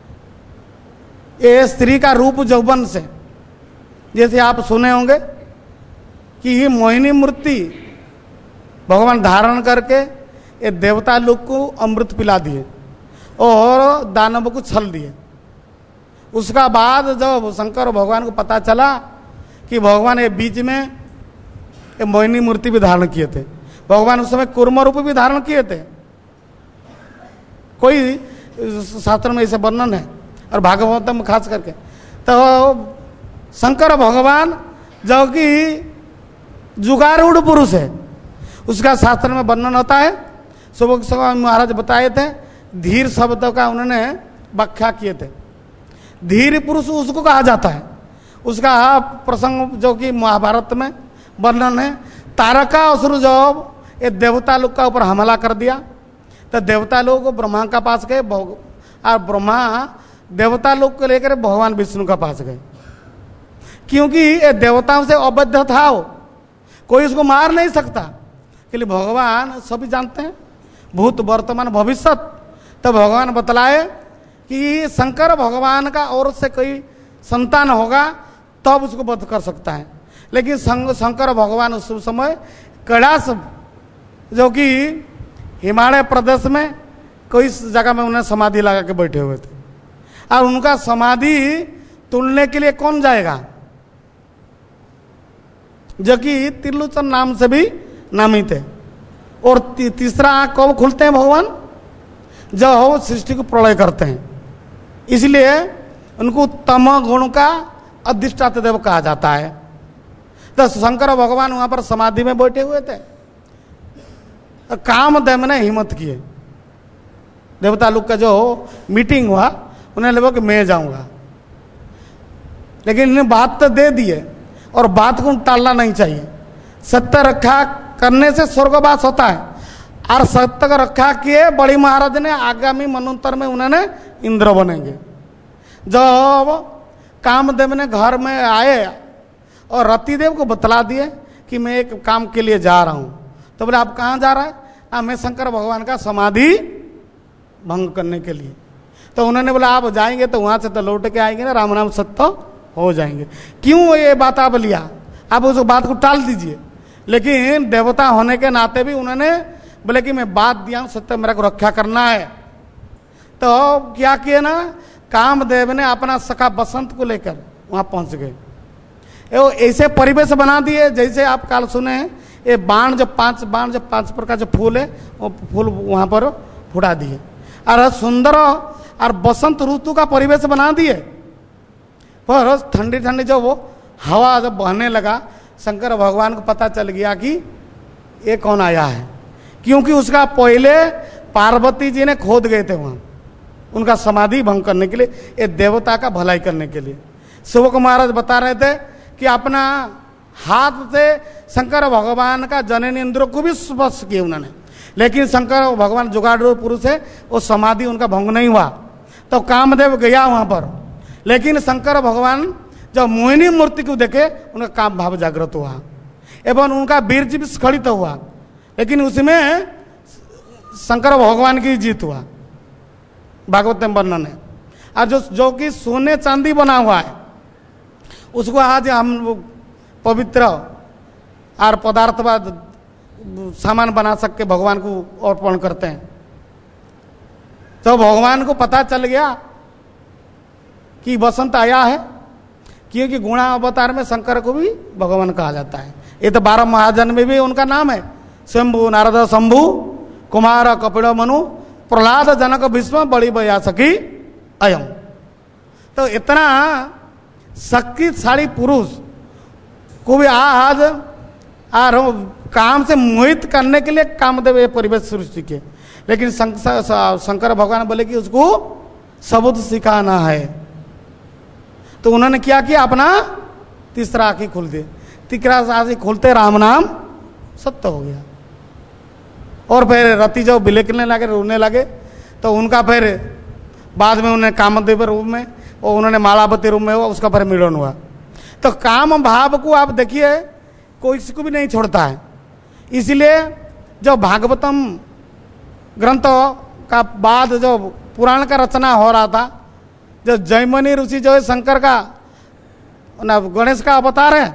ये स्त्री का रूप यौवन से। जैसे आप सुने होंगे कि ये मोहिनी मूर्ति भगवान धारण करके ये देवता लोग को अमृत पिला दिए और दानवों को छल दिए। उसका बाद जब शंकर भगवान को पता चला कि भगवान ये बीच में ये मोहिनी मूर्ति भी धारण किए थे, भगवान उस समय कूर्म रूप भी धारण किए थे। कोई शास्त्र में ऐसे वर्णन है और भागवत में खास करके। तो शंकर भगवान जो कि जुगारूढ़ पुरुष है, उसका शास्त्र में वर्णन होता है। सुबोध गोस्वामी महाराज बताए थे, धीर शब्द का उन्होंने व्याख्या किए थे। धीर पुरुष उसको कहा जाता है। उसका प्रसंग जो कि महाभारत में वर्णन है, तारका असुर जो ये देवता लोग का ऊपर हमला कर दिया, तो देवता लोग ब्रह्मा का पास गए और ब्रह्मा देवता लोग को लेकर भगवान विष्णु का पास गए, क्योंकि ये देवताओं से अबद्ध था, वो कोई उसको मार नहीं सकता। के लिए भगवान सभी जानते हैं भूत वर्तमान भविष्य। तो भगवान बतलाए कि शंकर भगवान का और से कोई संतान होगा तब उसको वध कर सकता है। लेकिन शंकर भगवान उस समय कैलाश जो कि हिमालय प्रदेश में कोई जगह में उन्हें समाधि लगा के बैठे हुए थे, और उनका समाधि तुलने के लिए कौन जाएगा, जो कि त्रिलोचन नाम से भी नामित है। और ती, तीसरा आंख कब खुलते हैं भगवान, जब वो सृष्टि को प्रलय करते हैं। इसलिए उनको तम गुण का अधिष्ठाता देव कहा जाता है। तो शंकर भगवान वहां पर समाधि में बैठे हुए थे। कामदेव ने हिम्मत किए, देवता लोग का जो मीटिंग हुआ, उन्हें लगा कि मैं जाऊंगा, लेकिन इन्हें बात तो दे दिए और बात को टालना नहीं चाहिए। सत्य रक्षा करने से स्वर्गवास होता है, और सत्य को रक्षा किए बड़ी महाराज ने आगामी मनोत्तर में उन्होंने इंद्र बनेंगे। जब कामदेव ने घर में आए और रतिदेव को बतला दिए कि मैं एक काम के लिए जा रहा हूं, तो बोले आप कहाँ जा रहा है? आ, मैं शंकर भगवान का समाधि भंग करने के लिए। तो उन्होंने बोला आप जाएंगे तो वहां से तो लौट के आएंगे ना, राम नाम सत्य हो जाएंगे। क्यों ये बात आप लिया, आप उस बात को टाल दीजिए। लेकिन देवता होने के नाते भी उन्होंने बोले कि मैं बात दिया हूं, सत्य मेरे को रक्षा करना है। तो क्या किए ना, कामदेव ने अपना सखा बसंत को लेकर वहां पहुंच गए। वो ऐसे परिवेश बना दिए जैसे आप काल सुने हैं, ये बाण जो पांच बाण जो पांच प्रकार जो फूल है वो फूल वहां पर फुड़ा दिए, और सुंदर और बसंत ऋतु का परिवेश बना दिए। पर ठंडी ठंडी जो वो हवा जब बहने लगा, शंकर भगवान को पता चल गया कि ये कौन आया है, क्योंकि उसका पहले पार्वती जी ने खोद गए थे वहां उनका समाधि भंग करने के लिए, ये देवता का भलाई करने के लिए। शिवक महाराज बता रहे थे कि अपना हाथ से शंकर भगवान का जननी इंद्र को भी स्पर्श किए उन्होंने, लेकिन शंकर भगवान जुगाड़ू पुरुष है, वो समाधि उनका भंग नहीं हुआ। तो कामदेव गया वहां पर, लेकिन शंकर भगवान जब मोहिनी मूर्ति को देखे उनका काम भाव जागृत हुआ एवं उनका बीर्ज भी स्खलित हुआ, लेकिन उसमें शंकर भगवान की जीत हुआ। भागवत में वर्णन है। और जो जो कि सोने चांदी बना हुआ है उसको आज हम पवित्र और पदार्थवाद सामान बना सके भगवान को अर्पण करते हैं। तो भगवान को पता चल गया कि बसंत आया है, क्योंकि गुणा अवतार में शंकर को भी भगवान कहा जाता है। ये तो बारह महाजन में भी उनका नाम है, शंभु नारद शंभु कुमार कपिल मनु प्रहलाद जनक भीष्म बड़ी बया सखी अयम। तो इतना शक्तिशाली पुरुष को भी आज आ काम से मोहित करने के लिए कामदेव ये परिवेश सृष्टि किए, लेकिन शंकर भगवान बोले कि उसको सबूत सिखाना है। तो उन्होंने क्या किया, अपना तीसरा आंखी खोल दिए। तीसरा आंखी खोलते राम नाम सत्य हो गया। और फिर रति जब बिलखने लगे, रोने लगे, तो उनका फिर बाद में उन्हें कामदेव रूप में और उन्होंने मालावती रूप में हुआ, उसका फिर मिलन हुआ। तो काम भाव को आप देखिए कोई किसी को भी नहीं छोड़ता है। इसलिए जो भागवतम ग्रंथ का बाद जो पुराण का रचना हो रहा था, जो जैमिनी ऋषि जो है शंकर का ना गणेश का अवतार है,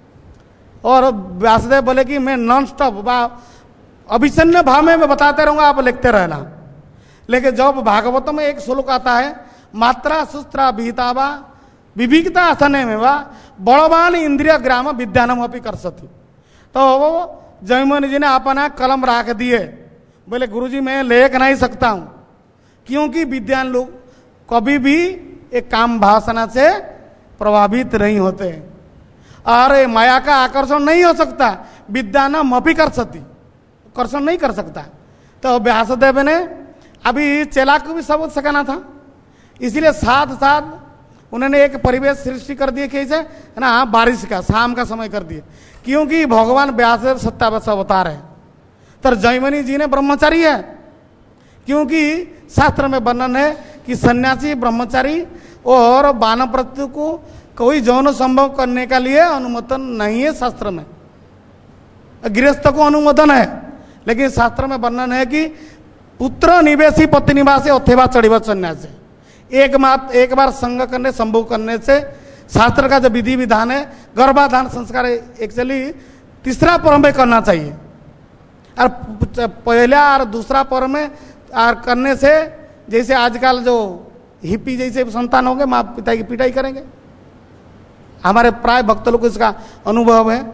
और व्यासदेव बोले कि मैं नॉन स्टॉप अभिसन्न भाव में मैं बताते रहूंगा, आप लिखते रहना। लेकिन जब भागवत में एक श्लोक आता है, मात्रा सुस्त्रा विहितावा विविधता असने में वा बड़वान इंद्रिय ग्राम विद्यानम अपनी कर सकती। तो वो जैमिनी जी ने अपना कलम रख दिए, बोले गुरुजी मैं लिख नहीं सकता हूं, क्योंकि विद्वान लोग कभी भी एक काम भाषणा से प्रभावित नहीं होते, और माया का आकर्षण नहीं हो सकता। विद्या न मपी कर सकती, कर्षण नहीं कर सकता। तो व्यासदेव ने अभी चेला को भी सबूत सिखाना था, इसलिए साथ साथ उन्होंने एक परिवेश सृष्टि कर दिए, कैसे है ना, बारिश का, शाम का समय कर दिए, क्योंकि भगवान व्यासदेव सत्तावश अवतार है। तो जैमिनी जी ने ब्रह्मचारी है, क्योंकि शास्त्र में वर्णन है कि सन्यासी, ब्रह्मचारी और वानप्रस्थ को कोई यौन संभव करने के लिए अनुमोदन नहीं है शास्त्र में। गृहस्थ को अनुमोदन है, लेकिन शास्त्र में वर्णन है कि पुत्र निवेशी पति निवासी अथवा चढ़िव सन्यासी, एक मात एक बार संग करने, संभोग करने से शास्त्र का जो विधि विधान है, गर्भाधान संस्कार एक्चुअली तीसरा पर्व में करना चाहिए, और पहला और दूसरा पर्व में और करने से जैसे आजकल जो हिप्पी जैसे संतान होंगे, माँ पिता की पिटाई करेंगे। हमारे प्राय भक्त लोग को इसका अनुभव है,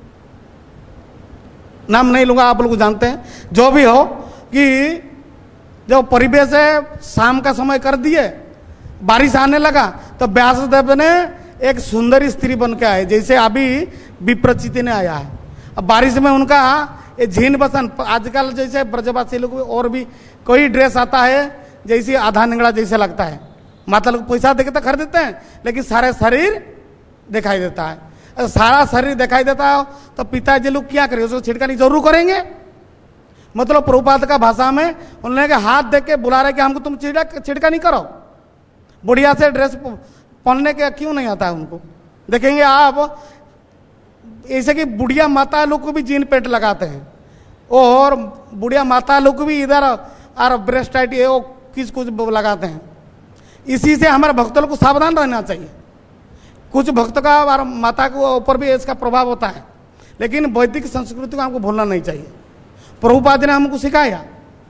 नाम नहीं लूंगा, आप लोग जानते हैं। जो भी हो कि जो परिवेश है, शाम का समय कर दिए, बारिश आने लगा, तो व्यासदेव ने एक सुंदर स्त्री बन के आए, जैसे अभी विप्रचिति ने आया है। अब बारिश में उनका ये झीन बसन, आजकल जैसे ब्रजवासी लोग और भी कोई ड्रेस आता है जैसे आधा निंगड़ा जैसे लगता है, माता लोग पैसा देके तो खरीदते हैं, लेकिन सारे शरीर दिखाई देता है। सारा शरीर दिखाई देता है तो पिताजी लोग क्या करेंगे, उसको छिड़कानी जरूर करेंगे। मतलब प्रभुपाद का भाषा में उन्होंने हाथ दे के बुला रहे कि हमको तुम छिड़का छिड़कानी करो, बुढ़िया से ड्रेस पहनने के क्यों नहीं आता है उनको। देखेंगे आप ऐसे कि बुढ़िया माता लोग को भी जीन पेंट लगाते हैं, और बुढ़िया माता लोग को भी इधर और ब्रेस्ट टाइट ये वो किस कुछ लगाते हैं। इसी से हमारे भक्तों को सावधान रहना चाहिए। कुछ भक्त का और माता के ऊपर भी इसका प्रभाव होता है, लेकिन वैदिक संस्कृति को हमको भूलना नहीं चाहिए। प्रभुपाद ने हमको सिखाया,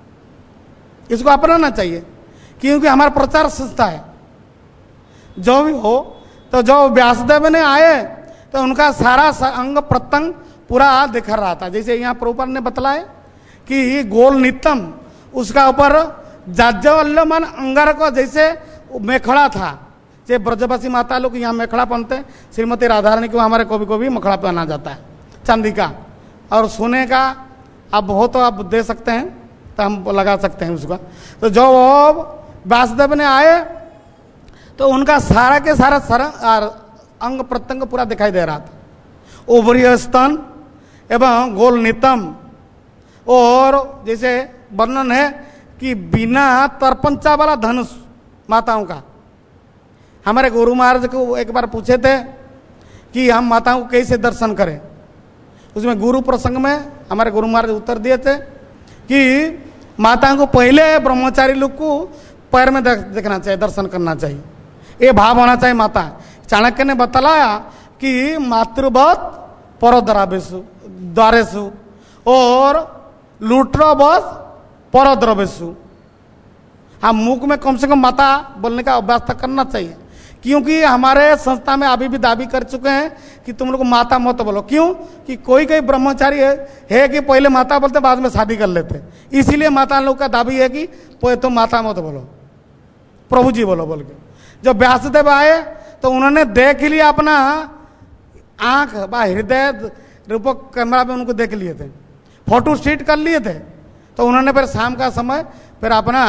इसको अपनाना चाहिए, क्योंकि हमारा प्रचार संस्था है। जो भी हो, तो जो व्यासदेव ने आए तो उनका सारा अंग प्रत्यंग पूरा दिख रहा था। जैसे यहाँ प्रभुपाद ने बतलाया कि गोल नित्यम, उसका ऊपर जाज्वल्यमान अंगार को जैसे मेखड़ा था। जैसे ब्रजवासी माता लोग यहाँ मेखड़ा पहनते हैं, श्रीमती राधा रानी को हमारे कभी कभी मखड़ा पहना जाता है चांदी का, और सोने का अब हो तो आप दे सकते हैं तो हम लगा सकते हैं उसका। तो जो व्यासदेव ने आए तो उनका सारा के सारा सारा अंग प्रत्यंग पूरा दिखाई दे रहा था। ओवरीय स्तन एवं गोल नितम, और जैसे वर्णन है कि बिना तरपंचा वाला धनुष माताओं का। हमारे गुरु महाराज को एक बार पूछे थे कि हम माताओं को कैसे दर्शन करें, उसमें गुरु प्रसंग में हमारे गुरु महाराज उत्तर दिए थे कि माताओं को पहले ब्रह्मचारी लोग को पैर में देखना चाहिए, दर्शन करना चाहिए, ये भाव होना चाहिए। माता चाणक्य ने बतलाया कि मातृवत परद्रव्येषु द्वारेषु और लूट्रवत परद्रव्येषु। हाँ, मुख में कम से कम माता बोलने का अभ्यास तक करना चाहिए, क्योंकि हमारे संस्था में अभी भी दावी कर चुके हैं कि तुम लोग माता मत बोलो। क्यों कि कोई कोई ब्रह्मचारी है, है कि पहले माता बोलते बाद में शादी कर लेते, इसीलिए माता लोग का दावी है कि तुम तो माता मत बोलो, प्रभु जी बोलो बोल के। जब व्यासदेव आए तो उन्होंने देख लिया अपना आंख बा हृदय रूपक कैमरा में उनको देख लिए थे, फोटो शूट कर लिए थे। तो उन्होंने फिर शाम का समय फिर अपना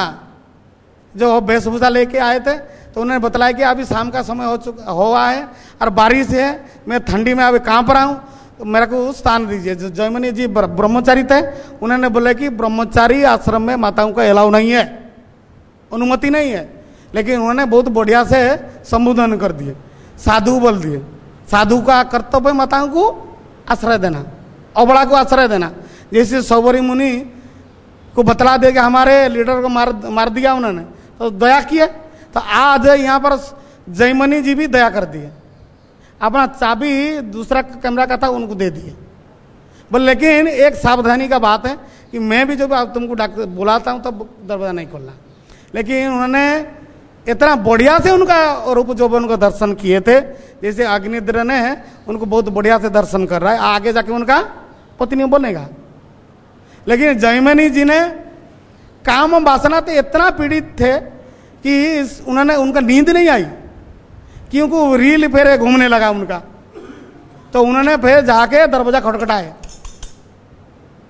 जो वेशभूषा लेके आए थे, तो उन्होंने बतलाया कि अभी शाम का समय हो चुका हुआ है और बारिश है, मैं ठंडी में अभी कांप रहा हूँ, तो मेरे को स्थान दीजिए। जो जयमिनी जी ब्रह्मचारी थे, उन्होंने बोले कि ब्रह्मचारी आश्रम में माताओं का अलाउ नहीं है, अनुमति नहीं है, लेकिन उन्होंने बहुत बढ़िया से संबोधन कर दिए, साधु बोल दिए। साधु का कर्तव्य माताओं को आश्रय देना, अबड़ा को आश्रय देना। जैसे सौबरी मुनि को बतला दे कि हमारे लीडर को मार मार दिया उन्होंने, तो दया किए। तो आज यहाँ पर जयमिनी जी भी दया कर दिए, अपना चाबी दूसरा कैमरा का था उनको दे दिए। बोले लेकिन एक सावधानी का बात है कि मैं भी जब तुमको डॉक्टर बुलाता हूँ तब दरवाजा नहीं खोलना। लेकिन उन्होंने इतना बढ़िया से उनका रूप जो उनको दर्शन किए थे, जैसे अग्निद्र ने उनको बहुत बढ़िया से दर्शन कर रहा है, आगे जाके उनका पत्नी बोलेगा। लेकिन जयमिनी जी ने काम वासना से इतना पीड़ित थे कि उन्होंने उनका नींद नहीं आई, क्योंकि रील फिर घूमने लगा उनका। तो उन्होंने फिर जाके दरवाजा खटखटाए,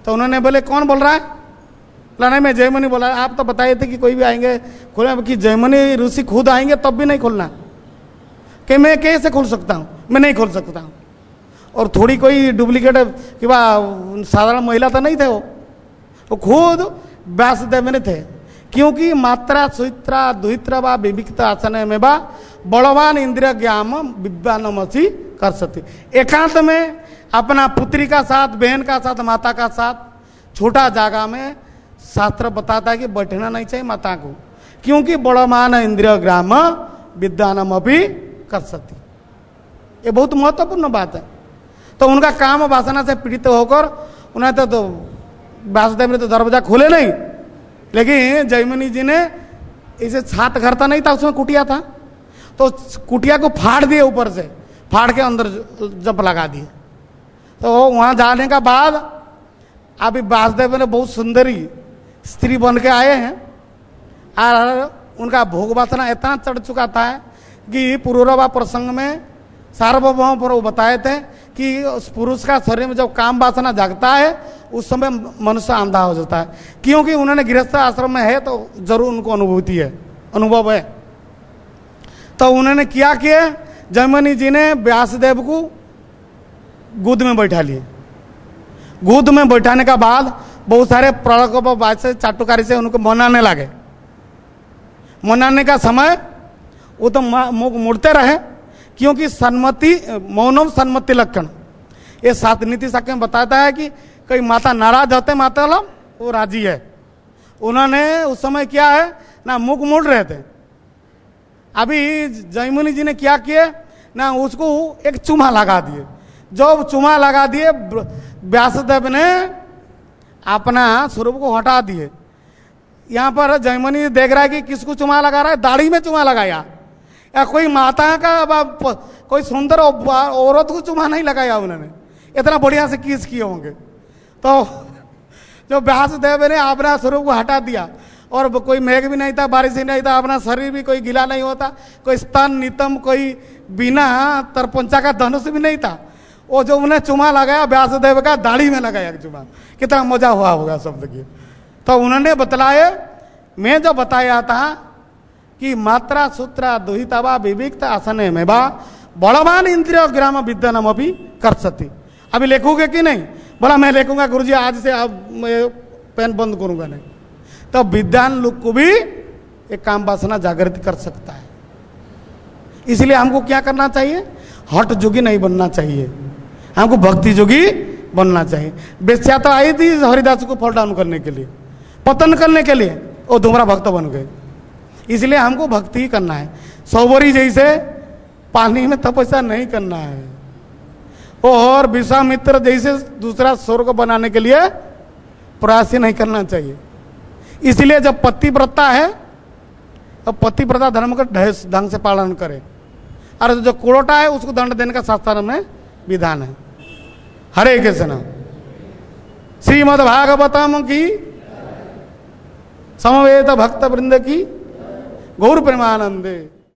तो उन्होंने बोले कौन बोल रहा है? नहीं मैं जयमुनि बोला। आप तो बताए थे कि कोई भी आएंगे खोले, कि जयमुनि ऋषि खुद आएंगे तब भी नहीं खोलना, कि मैं कैसे खोल सकता हूँ, मैं नहीं खोल सकता हूँ। और थोड़ी कोई डुप्लीकेट कि वह साधारण महिला तो नहीं थे, वो वो खुद व्यासदेव ने थे। क्योंकि मात्रा सुत्रा दुहित्रा व विविक्त आसन में बा बलवान इंद्रिय ज्ञान विद्वानमसी कर सकती। एकांत में अपना पुत्री का साथ, बहन का साथ, माता का साथ, छोटा जगह में शास्त्र बताता है कि बैठना नहीं चाहिए माता को, क्योंकि बलवान इंद्रिय ग्राम विद्वानम अभी कर सकती। ये बहुत महत्वपूर्ण बात है। तो उनका काम वासना से पीड़ित होकर उन्हें तो, तो व्यासदेव ने तो दरवाजा खोले नहीं, लेकिन जयमुनि जी ने इसे छात घर था नहीं था, उसमें कुटिया था, तो कुटिया को फाड़ दिए, ऊपर से फाड़ के अंदर जप लगा दिए। तो वहाँ जाने का बाद अभी व्यासदेव ने बहुत सुंदरी स्त्री बन के आए हैं, और उनका भोग वासना इतना चढ़ चुका था कि पुरुरवा प्रसंग में सार्वभौम पर वो बताए थे कि उस पुरुष का शरीर में जब काम वासना जागता है उस समय मनुष्य अंधा हो जाता है। क्योंकि उन्होंने गृहस्थ आश्रम में है तो जरूर उनको अनुभूति है, अनुभव है। तो उन्होंने क्या किया, जयमुनि जी ने व्यासदेव को गोद में बैठा लिए। गोद में बैठाने का बाद बहुत सारे प्रलोभन से चाटुकारी से उनको मनाने लगे। मनाने का समय वो तो मुड़ते रहे, क्योंकि सन्मति मौनम सन्मति लक्षण, ये सात नीति शास्त्र में बताता है कि कई माता नाराज होते, माता लोग वो राजी है। उन्होंने उस समय क्या है ना, मुख मुड़ रहे थे। अभी जयमुनि जी ने क्या किए ना, उसको एक चूमा लगा दिए। जब चूमा लगा दिए, व्यासदेव ने अपना स्वरूप को हटा दिए। यहाँ पर जयमुनि देख रहा है कि किसको चूमा लगा रहा है, दाढ़ी में चूमा लगाया, या कोई माता का कोई सुंदर औरत को चूमा नहीं लगाया उन्होंने, इतना बढ़िया से किस किए होंगे। तो जो व्यासदेव ने अपना स्वरूप को हटा दिया, और कोई मेघ भी नहीं था, बारिश ही नहीं था, अपना शरीर भी कोई गीला नहीं होता, कोई स्तन नितम, कोई बिना तरपंचा का धनुष भी नहीं था। वो जो उन्हें चुमा लगाया व्यासदेव का दाढ़ी में लगाया चुमा, कितना मजा हुआ होगा शब्द की। तो उन्होंने बतलाए, मैं जो बताया था कि मात्रा सूत्रा दुहिता विविक्त आसने में बा बलवान इंद्रिय ग्राम विद्यानम अभी कर सकती। अभी लिखोगे कि नहीं? बोला मैं लिखूंगा गुरुजी, आज से अब मैं पेन बंद करूंगा नहीं। तो विद्वान लोग को भी एक काम वासना जागृत कर सकता है। इसलिए हमको क्या करना चाहिए, हट जोगी नहीं बनना चाहिए, हमको भक्ति जोगी बनना चाहिए। बेस्या तो आई थी हरिदास को फॉल डाउन करने के लिए, पतन करने के लिए, वो धूमरा भक्त बन गए। इसलिए हमको भक्ति ही करना है। सौवरी जैसे पानी में तपस्या नहीं करना है, और विश्वामित्र जैसे दूसरा स्वर्ग बनाने के लिए प्रयास नहीं करना चाहिए। इसलिए जब पतिव्रता है तो पतिव्रता धर्म का ढंग से पालन करे, और जो कुड़ोटा है उसको दंड देने का शास्त्र में विधान है। हरे कृष्ण। श्रीमद् भागवतम की समवेत भक्त वृंद की गौर प्रेमानंदे।